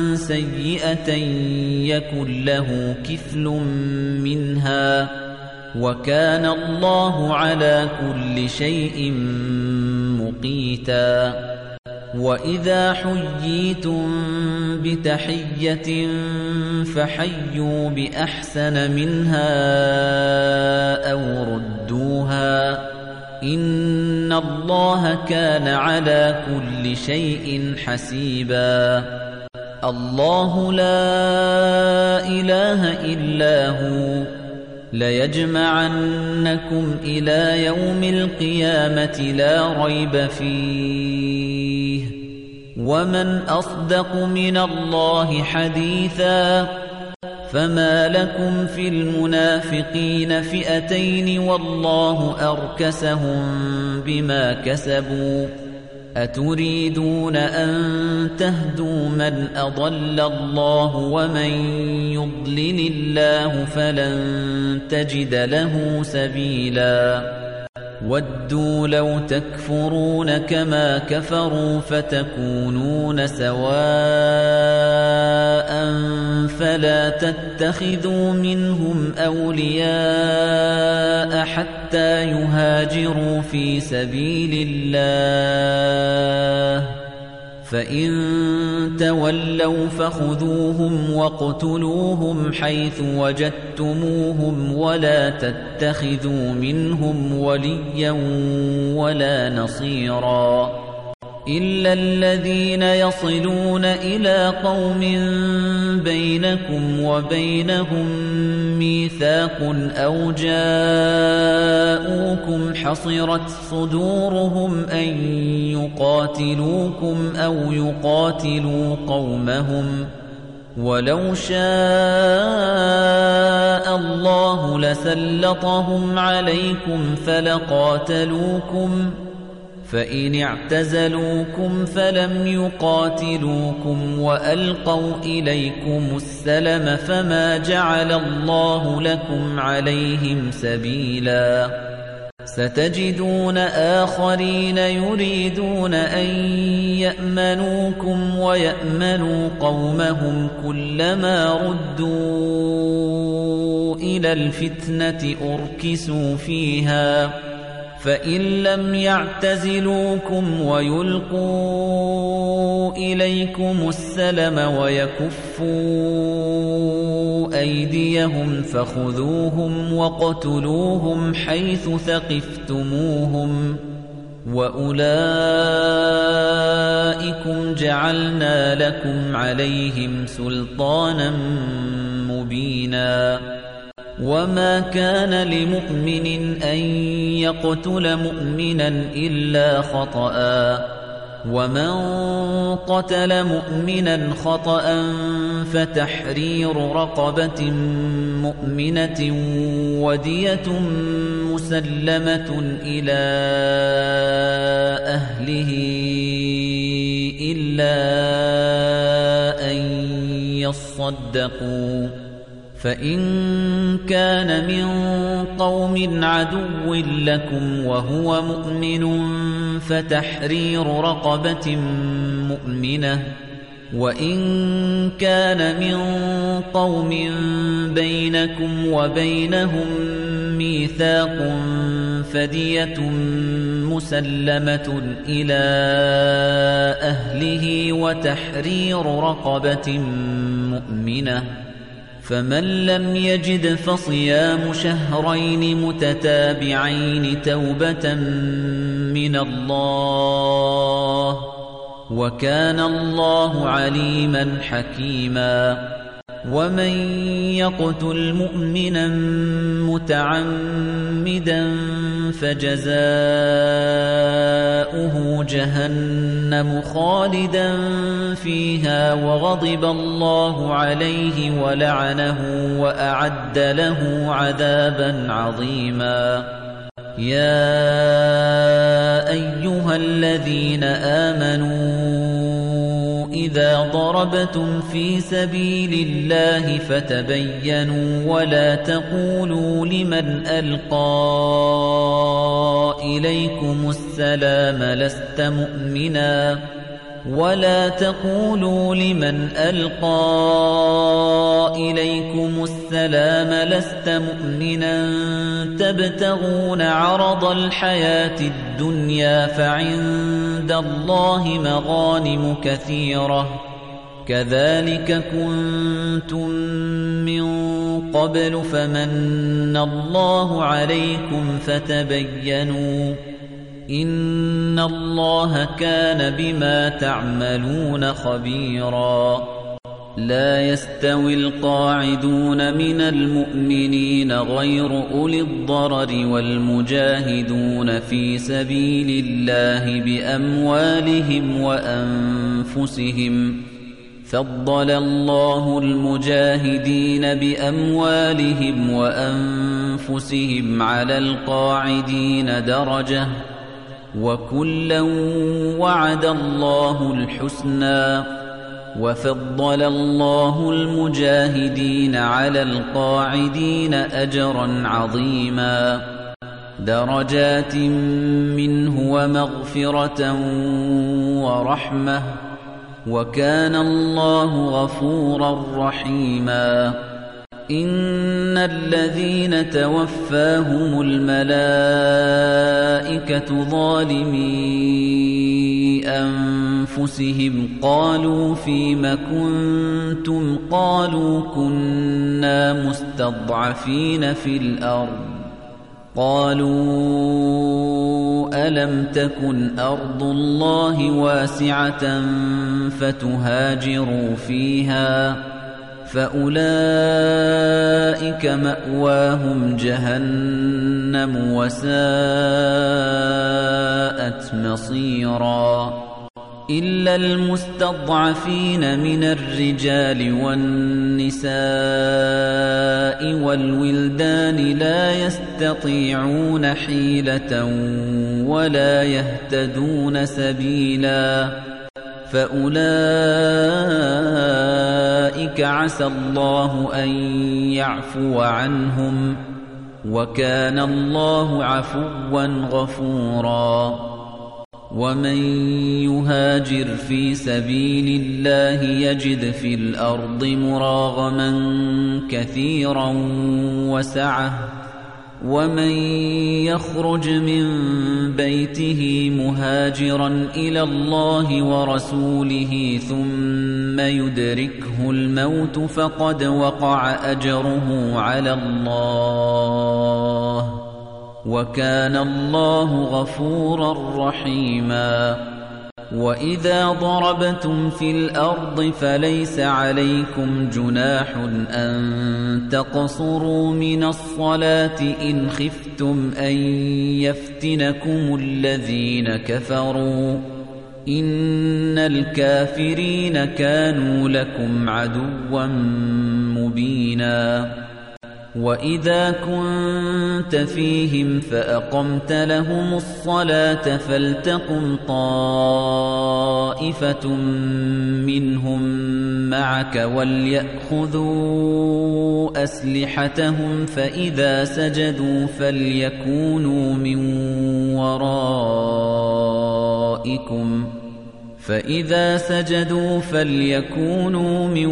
سَيِّئَةً يَكُن لَّهُ كِفْلٌ مِّنْهَا وَكَانَ اللَّهُ عَلَى كُلِّ شَيْءٍ مُقِيتًا وَإِذَا حُيِّيتُم بِتَحِيَّةٍ فَحَيُّوا بِأَحْسَنَ مِنْهَا أَوْ رُدُّوهَا إِنَّ اللَّهَ كَانَ عَلَى كُلِّ شَيْءٍ حَسِيبًا اللَّهُ لَا إِلَٰهَ إِلَّا هُوَ لَيَجْمَعَنَّكُمْ إِلَىٰ يَوْمِ الْقِيَامَةِ لَا رَيْبَ فِيهِ وَمَنْ أَصْدَقُ مِنَ اللَّهِ حَدِيثًا فَمَا لَكُمْ فِي الْمُنَافِقِينَ فِئَتَيْنِ وَاللَّهُ أَرْكَسَهُم بِمَا كَسَبُوا أَتُرِيدُونَ أَن تَهْدُوا مَنْ أَضَلَّ اللَّهُ وَمَن يُضْلِلِ اللَّهُ فَلَن تَجِدَ لَهُ سَبِيلًا وَدُّوا لَوْ تَكْفُرُونَ كَمَا كَفَرُوا فَتَكُونُونَ سَوَاءً فَلَا تَتَّخِذُوا مِنْهُمْ أَوْلِيَاءَ حَتَّى يُهَاجِرُوا فِي سَبِيلِ اللَّهِ فَإِن تَوَلَّوْا فَخُذُوهُمْ وَاقْتُلُوهُمْ حَيْثُ وَجَدتُّمُوهُمْ وَلَا تَتَّخِذُوا مِنْهُمْ وَلِيًّا وَلَا نَصِيرًا إِلَّا الَّذِينَ يَصِلُونَ إِلَى قَوْمٍ بَيْنَكُمْ وَبَيْنَهُم مِّيثَاقٌ أَوْ جَاءُوكُمْ حَصِرَتْ صُدُورُهُمْ أَن يُقَاتِلُوكُمْ أَوْ يُقَاتِلُوا قَوْمَهُمْ وَلَوْ شَاءَ اللَّهُ لَسَلَّطَهُمْ عَلَيْكُمْ فَلَقَاتَلُوكُمْ فَإِنِ اعْتَزَلُوكُمْ فَلَمْ يُقَاتِلُوكُمْ وَأَلْقَوْا إِلَيْكُمُ السَّلَمَ فَمَا جَعَلَ اللَّهُ لَكُمْ عَلَيْهِمْ سَبِيلًا سَتَجِدُونَ آخَرِينَ يُرِيدُونَ أَن يَأْمَنُوكُمْ وَيَأْمَنُوا قَوْمَهُمْ كُلَّمَا رُدُّوا إِلَى الْفِتْنَةِ أُرْكِسُوا فِيهَا فَإِن لَّمْ يَعْتَزِلُوكُمْ وَيُلْقُوا إِلَيْكُمُ السَّلَمَ وَيَكُفُّوا أَيْدِيَهُمْ فَخُذُوهُمْ وَاقْتُلُوهُمْ حَيْثُ ثَقِفْتُمُوهُمْ وَأُولَٰئِكُمْ جَعَلْنَا لَكُمْ عَلَيْهِمْ سُلْطَانًا مُّبِينًا وَمَا كَانَ لِمُؤْمِنٍ أَن يَقْتُلَ مُؤْمِنًا إِلَّا خَطَأً وَمَن قَتَلَ مُؤْمِنًا خَطَأً فَتَحْرِيرُ رَقَبَةٍ مُؤْمِنَةٍ وَدِيَةٌ مُسَلَّمَةٌ إِلَىٰ أَهْلِهِ إِلَّا أَن يَصَّدَّقُوا فَإِن كَانَ مِن قَوْمٍ عَدُوٍّ لَّكُمْ وَهُوَ مُؤْمِنٌ فَتَحْرِيرُ رَقَبَةٍ مُّؤْمِنَةٍ وَإِن كَانَ مِن قَوْمٍ بَيْنَكُمْ وَبَيْنَهُم مِّيثَاقٌ فَدِيَةٌ مُّسَلَّمَةٌ إِلَىٰ أَهْلِهِ وَتَحْرِيرُ رَقَبَةٍ مُّؤْمِنَةٍ فَمَن لَّمْ يَجِدْ فَصِيَامُ شَهْرَيْنِ مُتَتَابِعَيْنِ تَوْبَةً مِّنَ اللَّهِ وَكَانَ اللَّهُ عَلِيمًا حَكِيمًا وَمَن يَقْتُلْ مُؤْمِنًا مُّتَعَمِّدًا فَجَزَاؤُهُ جَهَنَّمُ خَالِدًا فِيهَا وَغَضِبَ اللَّهُ عَلَيْهِ وَلَعَنَهُ وَأَعَدَّ لَهُ عَذَابًا عَظِيمًا يَا أَيُّهَا الَّذِينَ آمَنُوا إِذَا ضَرَبْتُمْ فِي سَبِيلِ اللَّهِ فَتَبَيَّنُوا وَلَا تَقُولُوا لِمَنْ أَلْقَىٰ إِلَيْكُمُ السَّلَامَ لَسْتَ مُؤْمِنًا ولا تقولوا لمن ألقى إليكم السلام لست مؤمنا تبتغون عرض الحياة الدنيا فعند الله مغانم كثيرة كذلك كنتم من قبل فمن الله عليكم فتبينوا إن الله كان بما تعملون خبيرا لا يستوي القاعدون من المؤمنين غير أولي الضرر والمجاهدون في سبيل الله بأموالهم وأنفسهم فضل الله المجاهدين بأموالهم وأنفسهم على القاعدين درجة وكلا وعد الله الحسنى وفضل الله المجاهدين على القاعدين أجرا عظيما درجات منه ومغفرة ورحمة وكان الله غفورا رحيما إن الذين توفاهم الملائكة ظالمي أنفسهم قالوا فيم كنتم قالوا كنا مستضعفين في الأرض قالوا ألم تكن أرض الله واسعة فتهاجروا فيها فأولئك مأواهم جهنم وساءت مصيرا إلا المستضعفين من الرجال والنساء والولدان لا يستطيعون حيلة ولا يهتدون سبيلا فأولئك عسى الله أن يعفو عنهم وكان الله عفوا غفورا ومن يهاجر في سبيل الله يجد في الأرض مراغما كثيرا وسعة ومن يخرج من بيته مهاجرا إلى الله ورسوله ثم يدركه الموت فقد وقع أجره على الله وكان الله غفورا رحيما وإذا ضربتم في الأرض فليس عليكم جناح أن تقصروا من الصلاة إن خفتم أن يفتنكم الذين كفروا إن الكافرين كانوا لكم عدوا مبينا وَإِذَا كُنتَ فِيهِمْ فَأَقَمْتَ لَهُمُ الصَّلَاةَ فَلْتَقُمْ طَائِفَةٌ مِّنْهُمْ مَعَكَ وَلْيَأْخُذُوا أَسْلِحَتَهُمْ فَإِذَا سَجَدُوا فَلْيَكُونُوا مِنْ وَرَائِكُمْ فَإِذَا سَجَدُوا فَلْيَكُونُوا مِنْ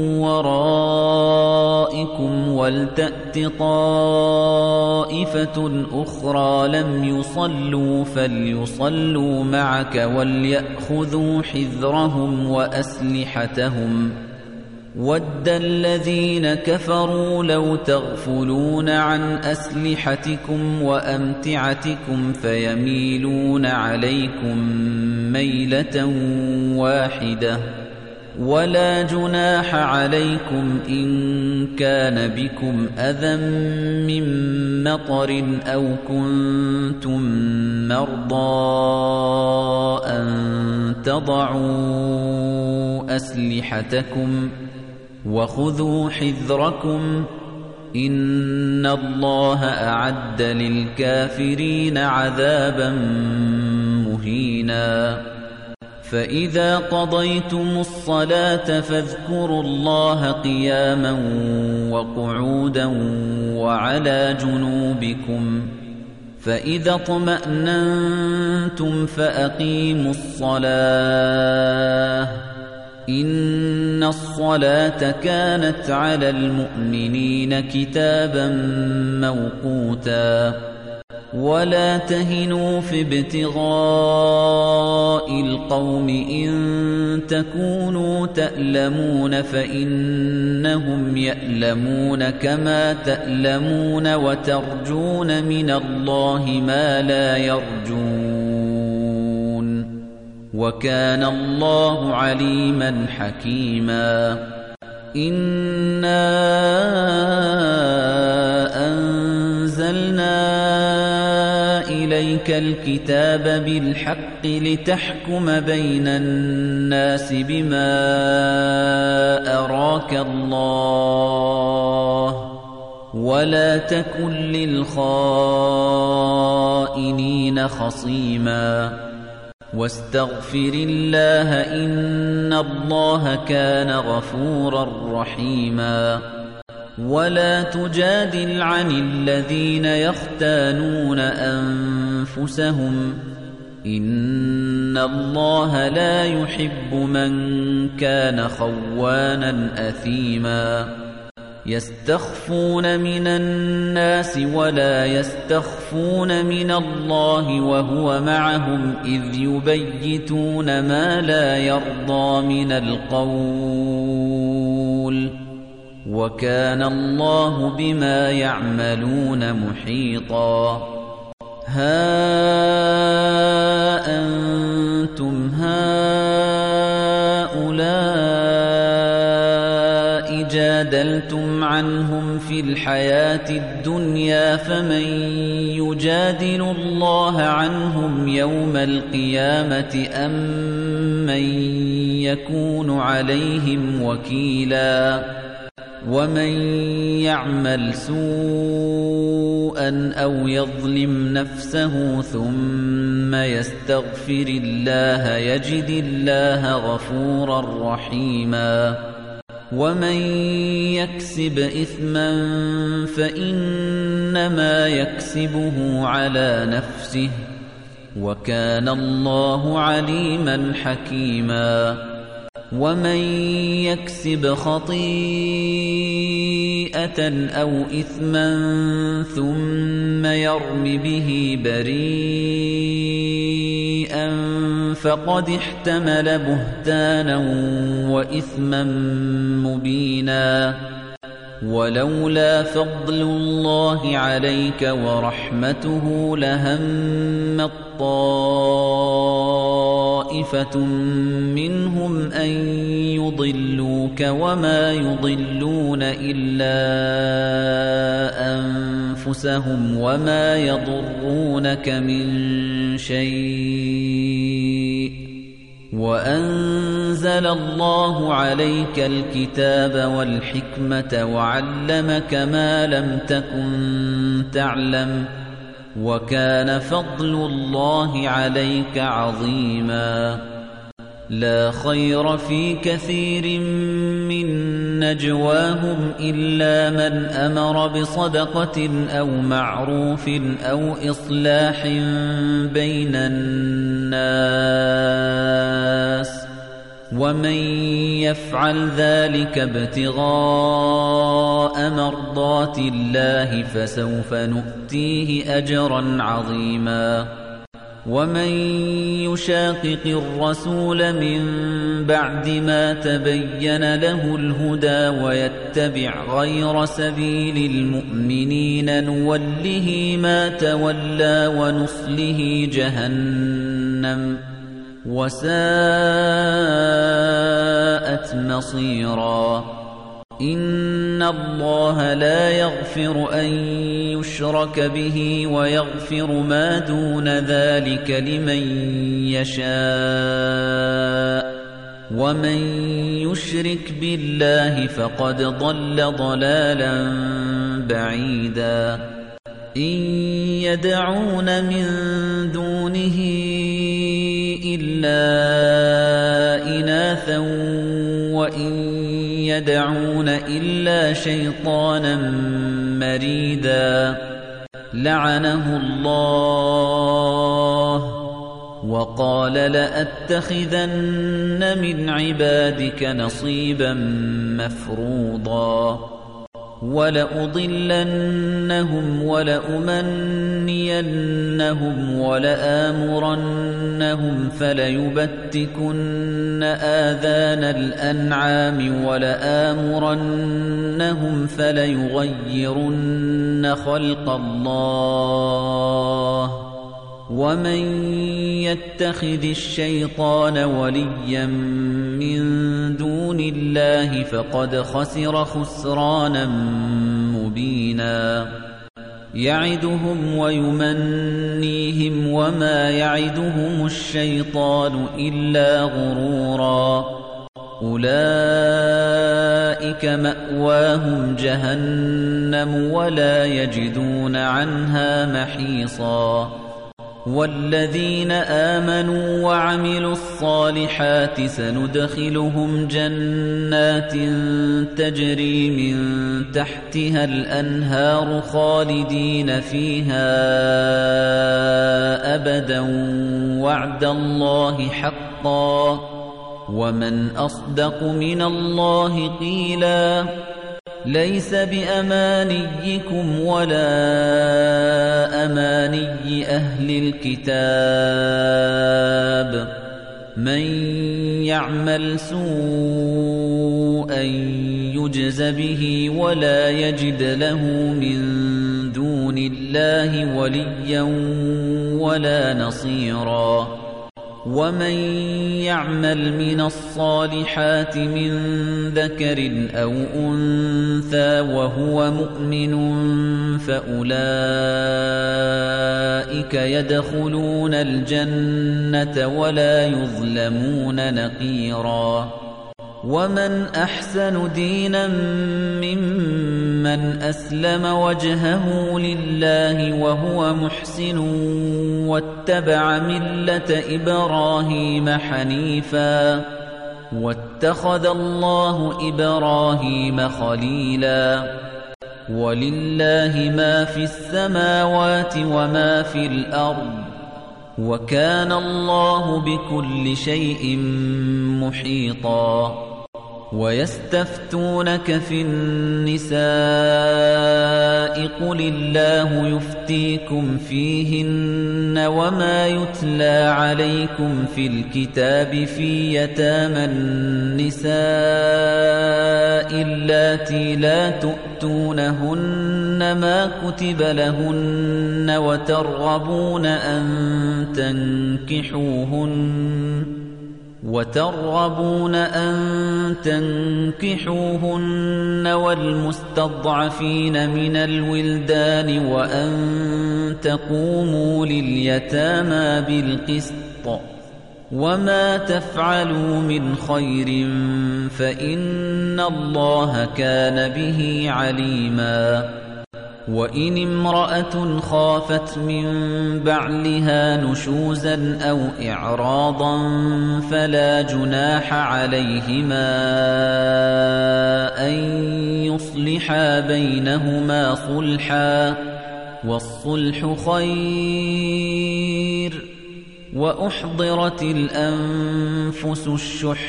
وَرَائِكُمْ وَلْتَأْتِ طَائِفَةٌ أُخْرَى لَمْ يُصَلُّوا فَلْيُصَلُّوا مَعَكَ وَلْيَأْخُذُوا حِذْرَهُمْ وَأَسْلِحَتَهُمْ وَدَّ الَّذِينَ كَفَرُوا لَوْ تَغْفُلُونَ عَنْ أَسْلِحَتِكُمْ وَأَمْتِعَتِكُمْ فَيَمِيلُونَ عَلَيْكُمْ مَيْلَةً وَاحِدَةً وَلَا جُنَاحَ عَلَيْكُمْ إِن كَانَ بِكُمْ أَذًى مِّن مَّطَرٍ أَوْ كُنتُم مَّرْضَىٰ أَن تَضَعُوا أَسْلِحَتَكُمْ وَخُذُوا حِذْرَكُمْ إِنَّ اللَّهَ أَعَدَّ لِلْكَافِرِينَ عَذَابًا مُّهِينًا فَإِذَا قَضَيْتُمُ الصَّلَاةَ فَاذْكُرُوا اللَّهَ قِيَامًا وَقُعُودًا وَعَلَى جُنُوبِكُمْ فإذا اطمأننتم فأقيموا الصلاة إن الصلاة كانت على المؤمنين كتابا موقوتا ولا تهنوا في ابتغاء القوم إن تكونوا تألمون فإنهم يألمون كما تألمون وترجون من الله ما لا يرجون وكان الله عليما حكيما إنا أنزلنا إليك الكتاب بالحق لتحكم بين الناس بما أراك الله ولا تكن للخائنين خصيما واستغفر الله إن الله كان غفورا رحيما ولا تجادل عن الذين يختانون أنفسهم إن الله لا يحب من كان خوانا أثيما يستخفون من الناس ولا يستخفون من الله وهو معهم إذ يبيتون ما لا يرضى من القول وكان الله بما يعملون محيطا ها أنتم هؤلاء جادلتم عنهم في الحياة الدنيا فمن يجادل الله عنهم يوم القيامة أم من يكون عليهم وكيلا ومن يعمل سوءا أو يظلم نفسه ثم يستغفر الله يجد الله غفورا رحيما ومن يكسب إثما فإنما يكسبه على نفسه وكان الله عليما حكيما ومن يكسب خطيئة أو إثما ثم يرم به بريئا فقد احتمل بهتانا وإثما مبينا ولولا فضل الله عليك ورحمته لهم طائفة منهم أن يضلوك وما يضلون إلا أنفسهم وما يضرونك من شيء وأنزل الله عليك الكتاب والحكمة وعلمك ما لم تكن تعلم وكان فضل الله عليك عظيما لا خير في كثير من نجواهم إلا من أمر بصدقة أو معروف أو إصلاح بين الناس ومن يفعل ذلك ابتغاء مرضات الله فسوف نؤتيه أجرا عظيما ومن يشاقق الرسول من بعد ما تبين له الهدى ويتبع غير سبيل المؤمنين نوله ما تولى ونصله جهنم وساءت مصيرا إن الله لا يغفر أن يشرك به ويغفر ما دون ذلك لمن يشاء ومن يشرك بالله فقد ضل ضلالا بعيدا إن يدعون من دونه إلا إناثا وإن يدعون إلا شيطانا مريدا لعنه الله وقال لأتخذن من عبادك نصيبا مفروضا ولأضلنهم ولأمنينهم ولآمرنهم فليبتكن آذان الأنعام ولآمرنهم فليغيرن خلق الله ومن يتخذ الشيطان وليا من دون الله فقد خسر خسرانا مبينا يعدهم ويمنيهم وما يعدهم الشيطان إلا غرورا أولئك مأواهم جهنم ولا يجدون عنها محيصا والذين آمنوا وعملوا الصالحات سندخلهم جنات تجري من تحتها الأنهار خالدين فيها أبدا وعد الله حقا ومن أصدق من الله قيلا ليس بأمانيكم ولا أماني أهل الكتاب من يعمل سوءا يجز به ولا يجد له من دون الله وليا ولا نصيرا ومن يعمل من الصالحات من ذكر أو أنثى وهو مؤمن فأولئك يدخلون الجنة ولا يظلمون نقيرا ومن أحسن دينا ممن أسلم وجهه لله وهو محسن واتبع ملة إبراهيم حنيفا واتخذ الله إبراهيم خليلا ولله ما في السماوات وما في الأرض وكان الله بكل شيء محيطا ويستفتونك في النساء قل الله يفتيكم فيهن وما يتلى عليكم في الكتاب في يتامى النساء اللاتي لا تؤتونهن ما كتب لهن وترغبون أن تنكحوهن وترغبون أن تنكحوهن والمستضعفين من الولدان وأن تقوموا لليتامى بالقسط وما تفعلوا من خير فإن الله كان به عليما وإن امرأة خافت من بعلها نشوزا أو إعراضا فلا جناح عليهما أن يصلحا بينهما صلحا والصلح خير وأحضرت الأنفس الشح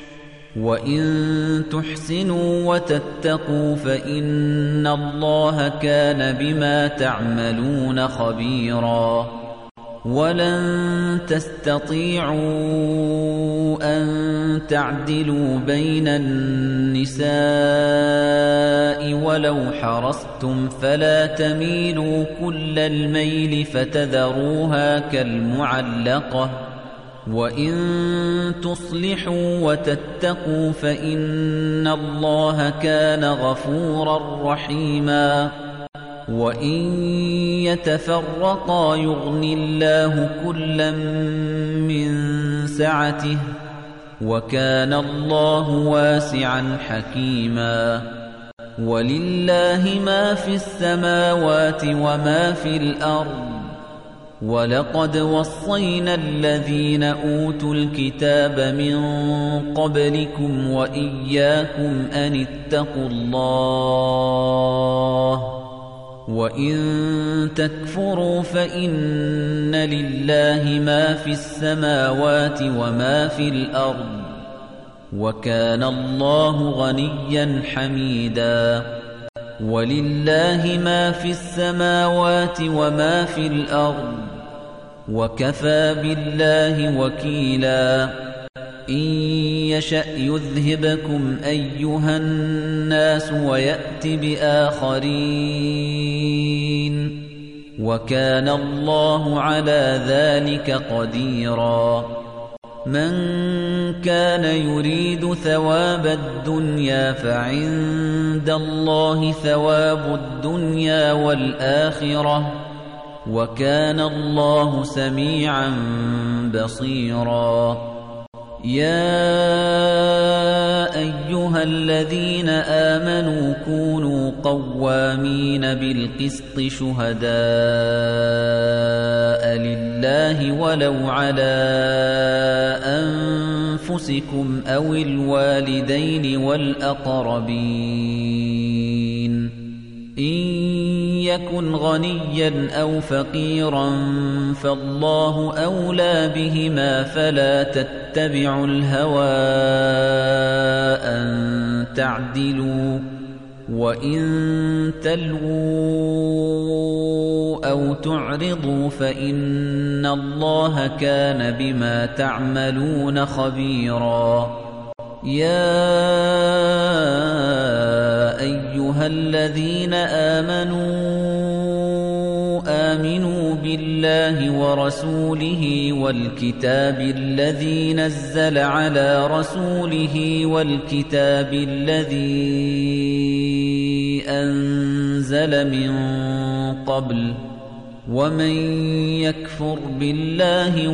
وَإِن تُحْسِنُوا وَتَتَّقُوا فَإِنَّ اللَّهَ كَانَ بِمَا تَعْمَلُونَ خَبِيرًا وَلَن تَسْتَطِيعُوا أَن تَعْدِلُوا بَيْنَ النِّسَاءِ وَلَوْ حَرَصْتُمْ فَلَا تَمِيلُوا كُلَّ الْمَيْلِ فَتَذَرُوهَا كَالْمُعَلَّقَةِ وَإِن تُصْلِحُوا وَتَتَّقُوا فَإِنَّ اللَّهَ كَانَ غَفُورًا رَّحِيمًا وَإِن يَتَفَرَّقَا يُغْنِ اللَّهُ كُلًّا مِّن سَعَتِهِ وَكَانَ اللَّهُ وَاسِعًا حَكِيمًا وَلِلَّهِ مَا فِي السَّمَاوَاتِ وَمَا في الْأَرْضِ وَلَقَدْ وَصَّيْنَا الَّذِينَ أُوتُوا الْكِتَابَ مِن قَبْلِكُمْ وَإِيَّاكُمْ أَنِ اتَّقُوا اللَّهَ وَإِن تَكْفُرُوا فَإِنَّ لِلَّهِ مَا فِي السَّمَاوَاتِ وَمَا فِي الْأَرْضِ وَكَانَ اللَّهُ غَنِيًّا حَمِيدًا وَلِلَّهِ مَا فِي السَّمَاوَاتِ وَمَا فِي الْأَرْضِ وَكَفَى بِاللَّهِ وَكِيلًا إِن يَشَأْ يُذْهِبْكُمْ أَيُّهَا النَّاسُ وَيَأْتِ بِآخَرِينَ وَكَانَ اللَّهُ عَلَى ذَلِكَ قَدِيرًا مَنْ كَانَ يُرِيدُ ثَوَابَ الدُّنْيَا فَعِندَ اللَّهِ ثَوَابُ الدُّنْيَا وَالْآخِرَةِ وَكَانَ اللَّهُ سَمِيعًا بَصِيرًا يَا أَيُّهَا الَّذِينَ آمَنُوا كُونُوا قَوَّامِينَ بِالْقِسْطِ شُهَدَاءَ لِلَّهِ وَلَوْ عَلَى أَنفُسِكُمْ أَوِ الْوَالِدَيْنِ وَالْأَقْرَبِينَ إِن يَكُنْ غَنِيًّا أَوْ فَقِيرًا فَاللَّهُ أَوْلَى بِهِمَا فَلَا تَتَّبِعُوا الْهَوَىٰ أَن تَعْدِلُوا وَإِن تَلْوُوا أَوْ تُعْرِضُوا فَإِنَّ اللَّهَ كَانَ بِمَا تَعْمَلُونَ خَبِيرًا يَا أَيُّهَا الَّذِينَ آمَنُوا آمِنُوا بِاللَّهِ وَرَسُولِهِ وَالْكِتَابِ الَّذِي نَزَّلَ عَلَى رَسُولِهِ وَالْكِتَابِ الَّذِي أَنزَلَ مِن قَبْلُ وَمَن يَكْفُرْ بِاللَّهِ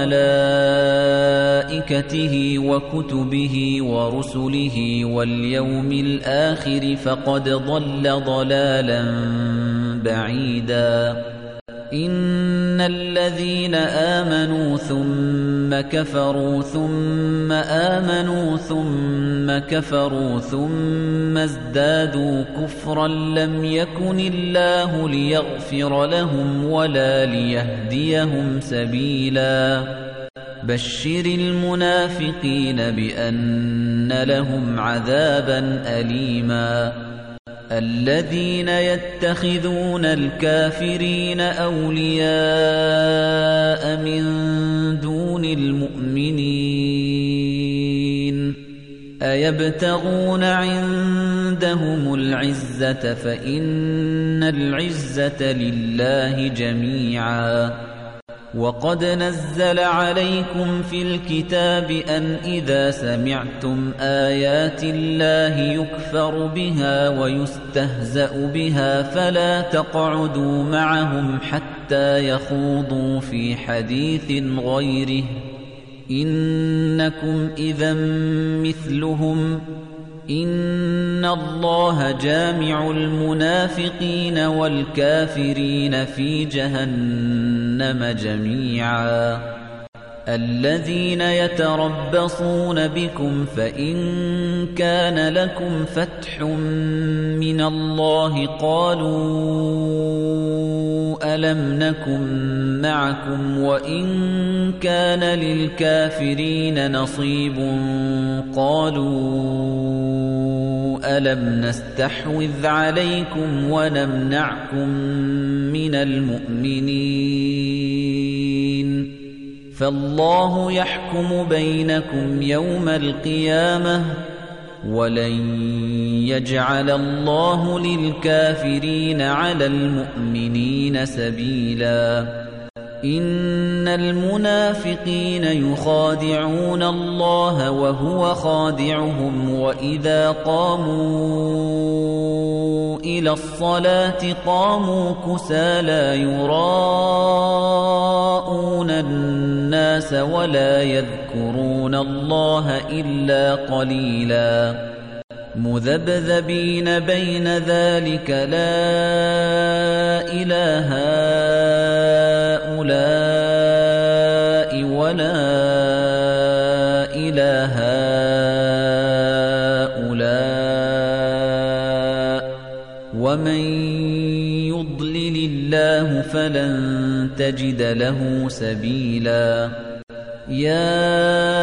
وَمَلَائِكَتِهِ وَكُتُبِهِ وَرُسُلِهِ وَالْيَوْمِ الْآخِرِ فَقَدْ ضَلَّ ضَلَالًا بَعِيدًا إِنَّ الَّذِينَ آمَنُوا ثُمَّ كَفَرُوا ثُمَّ آمَنُوا ثُمَّ كَفَرُوا ثُمَّ ازْدَادُوا كُفْرًا لَّمْ يَكُنِ اللَّهُ لِيَغْفِرَ لَهُمْ وَلَا لِيَهْدِيَهُمْ سَبِيلًا بَشِّرِ الْمُنَافِقِينَ بِأَنَّ لَهُمْ عَذَابًا أَلِيمًا الَّذِينَ يَتَّخِذُونَ الْكَافِرِينَ أَوْلِيَاءَ مِن دُونِ الْمُؤْمِنِينَ أَيَبْتَغُونَ عِندَهُمُ الْعِزَّةَ فَإِنَّ الْعِزَّةَ لِلَّهِ جَمِيعًا وَقَدْ نَزَّلَ عَلَيْكُمْ فِي الْكِتَابِ أَنْ إِذَا سَمِعْتُمْ آيَاتِ اللَّهِ يُكْفَرُ بِهَا وَيُسْتَهْزَأُ بِهَا فَلَا تَقْعُدُوا مَعَهُمْ حَتَّى يَخُوضُوا فِي حَدِيثٍ غَيْرِهِ إِنَّكُمْ إِذًا مِثْلُهُمْ إِنَّ اللَّهَ جَامِعُ الْمُنَافِقِينَ وَالْكَافِرِينَ فِي جَهَنَّمَ جَمِيعًا الَّذِينَ يَتَرَبَّصُونَ بِكُمْ فَإِن كَانَ لَكُمْ فَتْحٌ مِّنَ اللَّهِ قَالُوا أَلَمْ نَكُن مَّعَكُمْ وَإِن كَانَ لِلْكَافِرِينَ نَصِيبٌ قَالُوا أَلَمْ نَسْتَحْوِذْ عَلَيْكُمْ وَنَمْنَعْكُم مِّنَ الْمُؤْمِنِينَ فَاللَّهُ يَحْكُمُ بَيْنَكُمْ يَوْمَ الْقِيَامَةِ وَلَن يَجْعَلَ اللَّهُ لِلْكَافِرِينَ عَلَى الْمُؤْمِنِينَ سَبِيلًا إِنَّ الْمُنَافِقِينَ يُخَادِعُونَ اللَّهَ وَهُوَ خَادِعُهُمْ وَإِذَا قَامُوا إِلَى الصَّلَاةِ قَامُوا كُسَالَى يُرَاءُونَ النَّاسَ وَلَا يَذْكُرُونَ اللَّهَ إِلَّا قَلِيلًا مُذَبذَبِينَ بَيْنَ ذَلِكَ لَا إِلَٰهَ هَٰؤُلَاءِ وَلَا إِلَٰهَ هَٰؤُلَاءِ وَمَن يضلل الله فلن تجد له سبيلا يا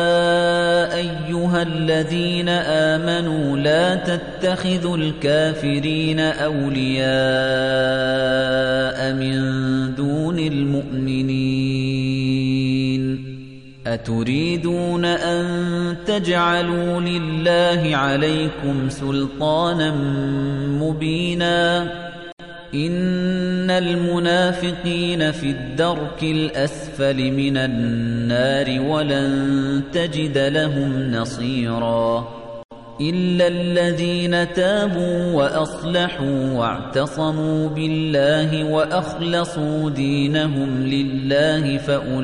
أيها الذين آمنوا لا تتخذوا الكافرين أولياء من دون المؤمنين أتريدون أن تجعلوا لله عليكم سلطانا مبينا إن المنافقين في الدرك الأسفل من النار ولن تجد لهم نصيرا إلا الذين تابوا وأصلحوا واعتصموا بالله وأخلصوا دينهم لله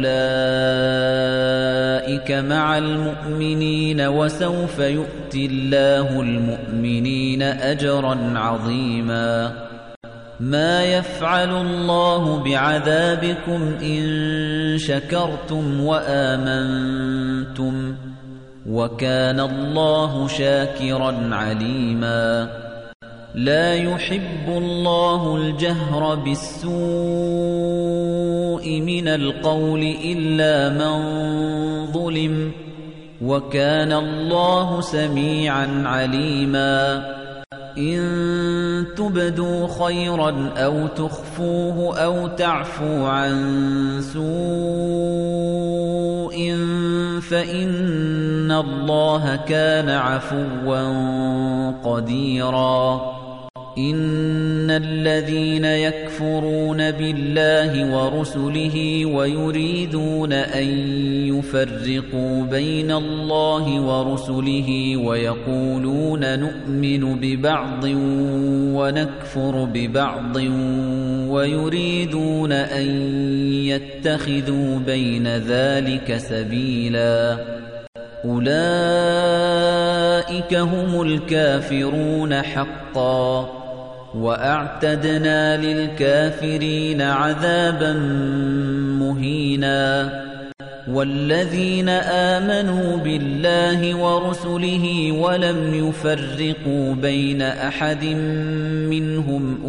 فأولئك مع المؤمنين وسوف يؤتي الله المؤمنين أجرا عظيما ما يفعل الله بعذابكم إن شكرتم وآمنتم وكان الله شاكرا عليما لا يحب الله الجهر بالسوء من القول إلا من ظلم وكان الله سميعا عليما إن تبدوا خيرا أو تخفوه أو تعفو عن سوء فإن الله كان عفوا قديرا إن الذين يكفرون بالله ورسله ويريدون أن يفرقوا بين الله ورسله ويقولون نؤمن ببعض ونكفر ببعض ويريدون أن يتخذوا بين ذلك سبيلا أولئك هم الكافرون حقا وأعتدنا للكافرين عذابا مهينا والذين آمنوا بالله ورسله ولم يفرقوا بين أحد منهم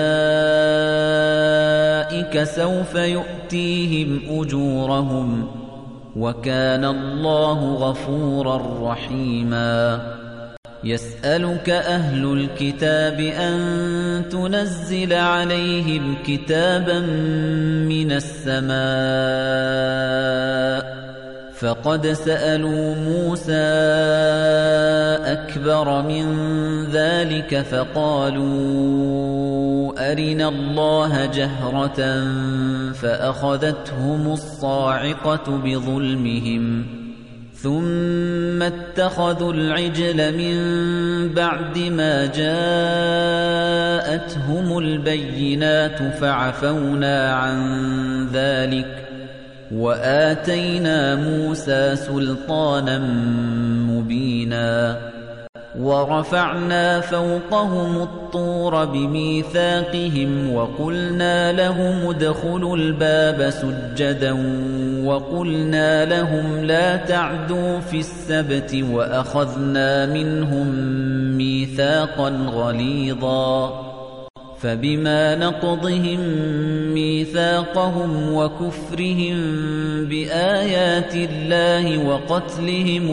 أولئك سوف يؤتيهم أجورهم وكان الله غفورا رحيما يسألك أهل الكتاب أن تنزل عليهم كتابا من السماء فقد سألوا موسى أكبر من ذلك فقالوا أرنا الله جهرة فأخذتهم الصاعقة بظلمهم ثم اتخذوا العجل من بعد ما جاءتهم البينات فعفونا عن ذلك وآتينا موسى سلطانا مبينا ورفعنا فوقهم الطور بميثاقهم وقلنا لهم ادخلوا الباب سجدا وقلنا لهم لا تعدوا في السبت وأخذنا منهم ميثاقا غليظا فبما نقضهم ميثاقهم وكفرهم بآيات الله وقتلهم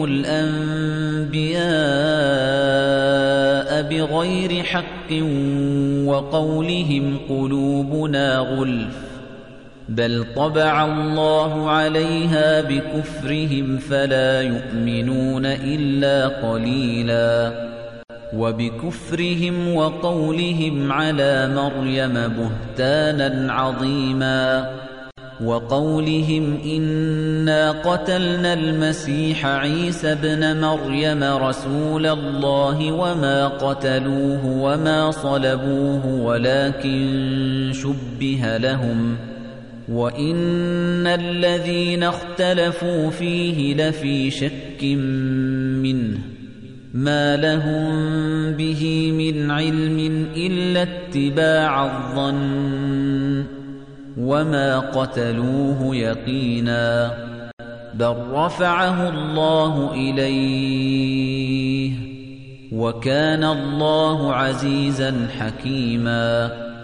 الأنبياء بغير حق وقولهم قلوبنا غلف بل طبع الله عليها بكفرهم فلا يؤمنون إلا قليلا وبكفرهم وقولهم على مريم بهتانا عظيما وقولهم إنا قتلنا المسيح عيسى ابن مريم رسول الله وما قتلوه وما صلبوه ولكن شبه لهم وإن الذين اختلفوا فيه لفي شك منه ما لهم به من علم إلا اتباع الظن وما قتلوه يقينا بل رفعه الله إليه وكان الله عزيزا حكيما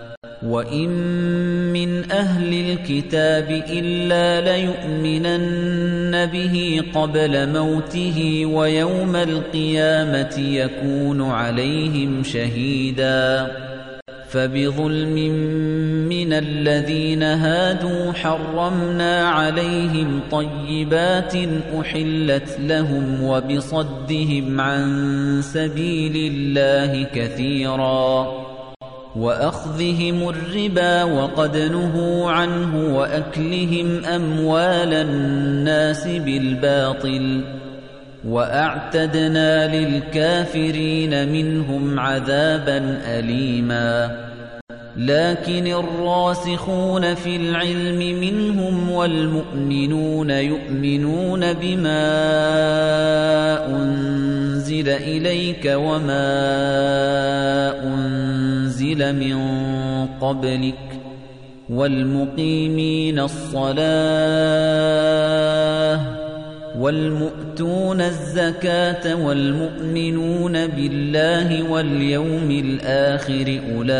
وَإِن مِّنْ أَهْلِ الْكِتَابِ إِلَّا لَيُؤْمِنَنَّ بِهِ قَبْلَ مَوْتِهِ وَيَوْمَ الْقِيَامَةِ يَكُونُ عَلَيْهِمْ شَهِيدًا فَبِظُلْمٍ مِّنَ الَّذِينَ هَادُوا حَرَّمْنَا عَلَيْهِمْ طَيِّبَاتٍ أُحِلَّتْ لَهُمْ وَبِصَدِّهِمْ عَن سَبِيلِ اللَّهِ كَثِيرًا وَأَخْذِهِمُ الرِّبَا وَقَدْ نُهُوا عَنْهُ وَأَكْلِهِمْ أَمْوَالَ النَّاسِ بِالْبَاطِلِ وَأَعْتَدْنَا لِلْكَافِرِينَ مِنْهُمْ عَذَابًا أَلِيمًا لَكِنِ الرَّاسِخُونَ فِي الْعِلْمِ مِنْهُمْ وَالْمُؤْمِنُونَ يُؤْمِنُونَ بِمَا أُنْزِلَ إِلَيْكَ وَمَا أُنْزِلَ مِنْ قَبْلِكَ وَالْمُقِيمِينَ الصَّلَاةَ وَالْمُؤْتُونَ الزَّكَاةَ وَالْمُؤْمِنُونَ بِاللَّهِ وَالْيَوْمِ الْآخِرِ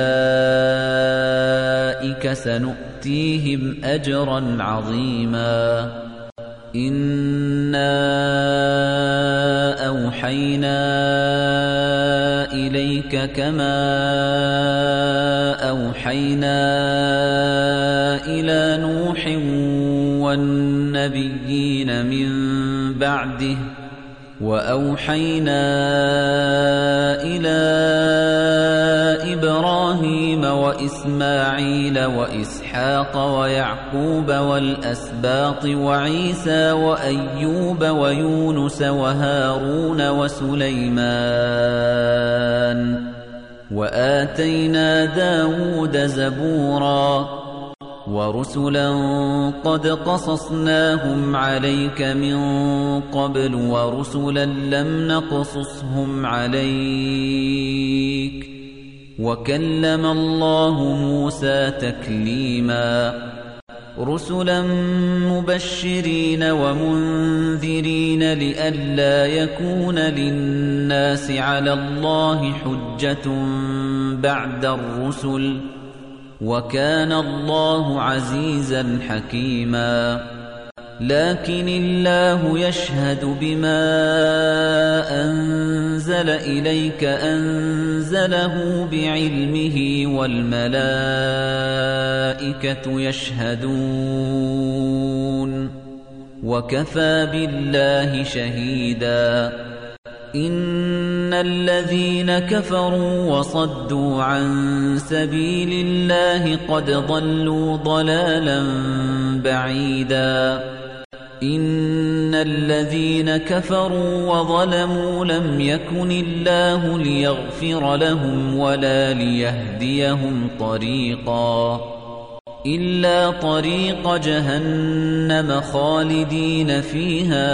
أُولَئِكَ سَنُؤْتِيهِمْ أَجْرًا عَظِيمًا إِنَّا أَوْحَيْنَا إِلَيْكَ كَمَا أَوْحَيْنَا إِلَى نُوحٍ وَالنَّبِيِّينَ مِن بَعْدِهِ وَأَوْحَيْنَا إِلَى إِبْرَاهِيمَ وَإِسْمَاعِيلَ وَإِسْحَاقَ وَيَعْقُوبَ وَالْأَسْبَاطِ وَعِيسَى وَأَيُّوبَ وَيُونُسَ وَهَارُونَ وَسُلَيْمَانَ وَآتَيْنَا دَاوُودَ زَبُورًا وَرُسُلًا قَدْ قَصَصْنَاهُمْ عَلَيْكَ مِنْ قَبْلُ وَرُسُلًا لَمْ نَقْصُصْهُمْ عَلَيْكَ وَكَلَّمَ اللَّهُ مُوسَى تَكْلِيمًا رُسُلًا مُبَشِّرِينَ وَمُنذِرِينَ لِئَلَّا يَكُونَ لِلنَّاسِ عَلَى اللَّهِ حُجَّةٌ بَعْدَ الرُّسُلِ وَكَانَ اللَّهُ عَزِيزًا حَكِيمًا لَكِنِ اللَّهُ يَشْهَدُ بِمَا أَنزَلَ إِلَيْكَ أَنزَلَهُ بِعِلْمِهِ وَالْمَلَائِكَةُ يَشْهَدُونَ وَكَفَى بِاللَّهِ شَهِيدًا إِنَّ الَّذِينَ كَفَرُوا وَصَدُّوا عَن سَبِيلِ اللَّهِ قَدْ ضَلُّوا ضَلَالًا بَعِيدًا إِنَّ الَّذِينَ كَفَرُوا وَظَلَمُوا لَمْ يَكُنِ اللَّهُ لِيَغْفِرَ لَهُمْ وَلَا لِيَهْدِيَهُمْ طَرِيقًا إِلَّا طَرِيقَ جَهَنَّمَ خَالِدِينَ فِيهَا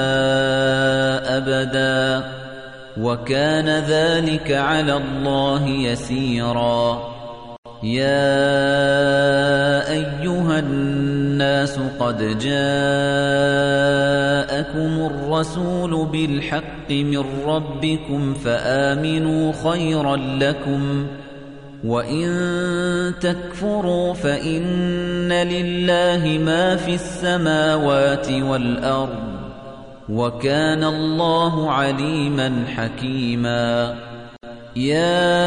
أَبَدًا وَكَانَ ذَلِكَ عَلَى اللَّهِ يَسِيرًا يَا أَيُّهَا النَّاسُ قَدْ جَاءَكُمُ الرَّسُولُ بِالْحَقِّ مِنْ رَبِّكُمْ فَآمِنُوا خَيْرًا لَكُمْ وَإِن تَكْفُرُوا فَإِنَّ لِلَّهِ مَا فِي السَّمَاوَاتِ وَالْأَرْضِ وَكَانَ اللَّهُ عَلِيمًا حَكِيمًا يَا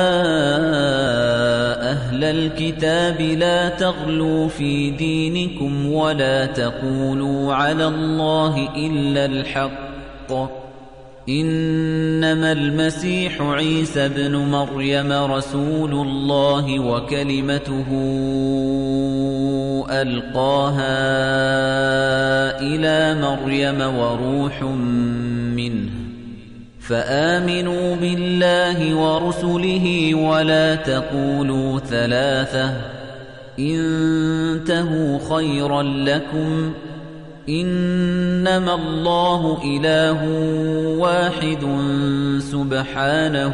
أَهْلَ الْكِتَابِ لَا تَغْلُوا فِي دِينِكُمْ وَلَا تَقُولُوا عَلَى اللَّهِ إِلَّا الْحَقَّ إِنَّمَا الْمَسِيحُ عِيسَى ابْنُ مَرْيَمَ رَسُولُ اللَّهِ وَكَلِمَتُهُ أَلْقَاهَا إِلَى مَرْيَمَ وَرُوحٌ مِّنْهُ فَآمِنُوا بِاللَّهِ وَرُسُلِهِ وَلَا تَقُولُوا ثَلَاثَةٌ انتهوا خَيْرًا لَّكُمْ إِنَّمَا اللَّهُ إِلَٰهٌ وَاحِدٌ سُبْحَانَهُ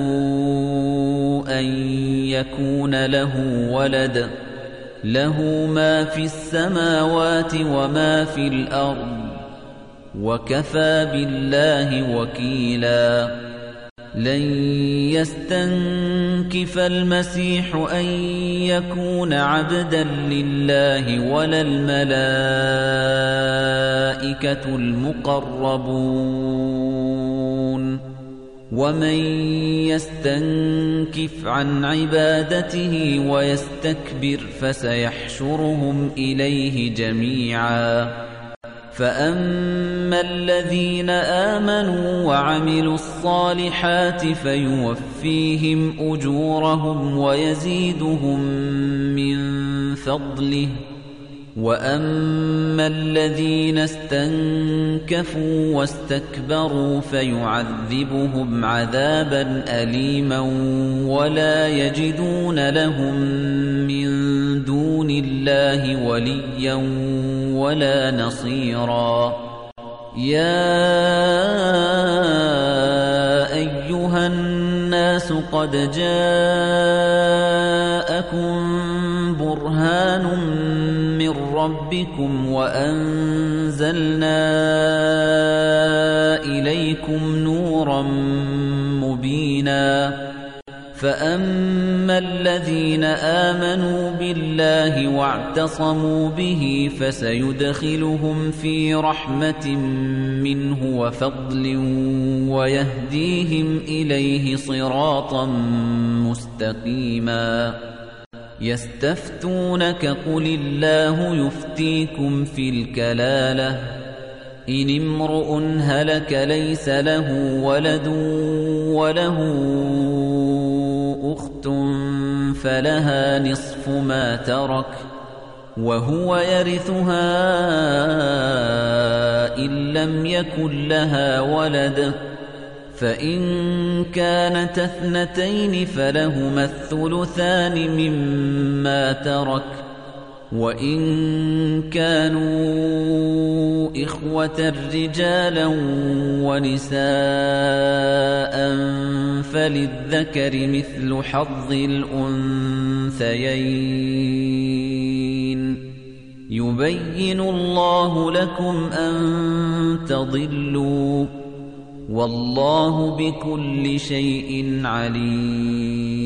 أَن يَكُونَ لَهُ وَلَدٌ لَّهُ مَا فِي السَّمَاوَاتِ وَمَا فِي الْأَرْضِ وَكَفَى بِاللَّهِ وَكِيلًا لن يستنكف المسيح أن يكون عبدا لله ولا الملائكة المقربون ومن يستنكف عن عبادته ويستكبر فسيحشرهم إليه جميعا فأما الذين آمنوا وعملوا الصالحات فيوفيهم أجورهم ويزيدهم من فضله وأما الذين استنكفوا واستكبروا فيعذبهم عذابا أليما ولا يجدون لهم من دون الله وليا ولا نصيرا يا أيها الناس قد جاءكم برهان من ربكم وأنزلنا إليكم نورا مبينا فأما الذين آمنوا بالله واعتصموا به فسيدخلهم في رحمة منه وفضل ويهديهم إليه صراطا مستقيما يستفتونك قل الله يفتيكم في الكلالة إن امرؤ هلك ليس له ولد وله أخت فلها نصف ما ترك وهو يرثها إن لم يكن لها ولد فإن كانت اثنتين فلهما الثلثان مما ترك وإن كانوا إخوة رجالا ونساء فللذكر مثل حظ الأنثيين يبين الله لكم أن تضلوا والله بكل شيء عليم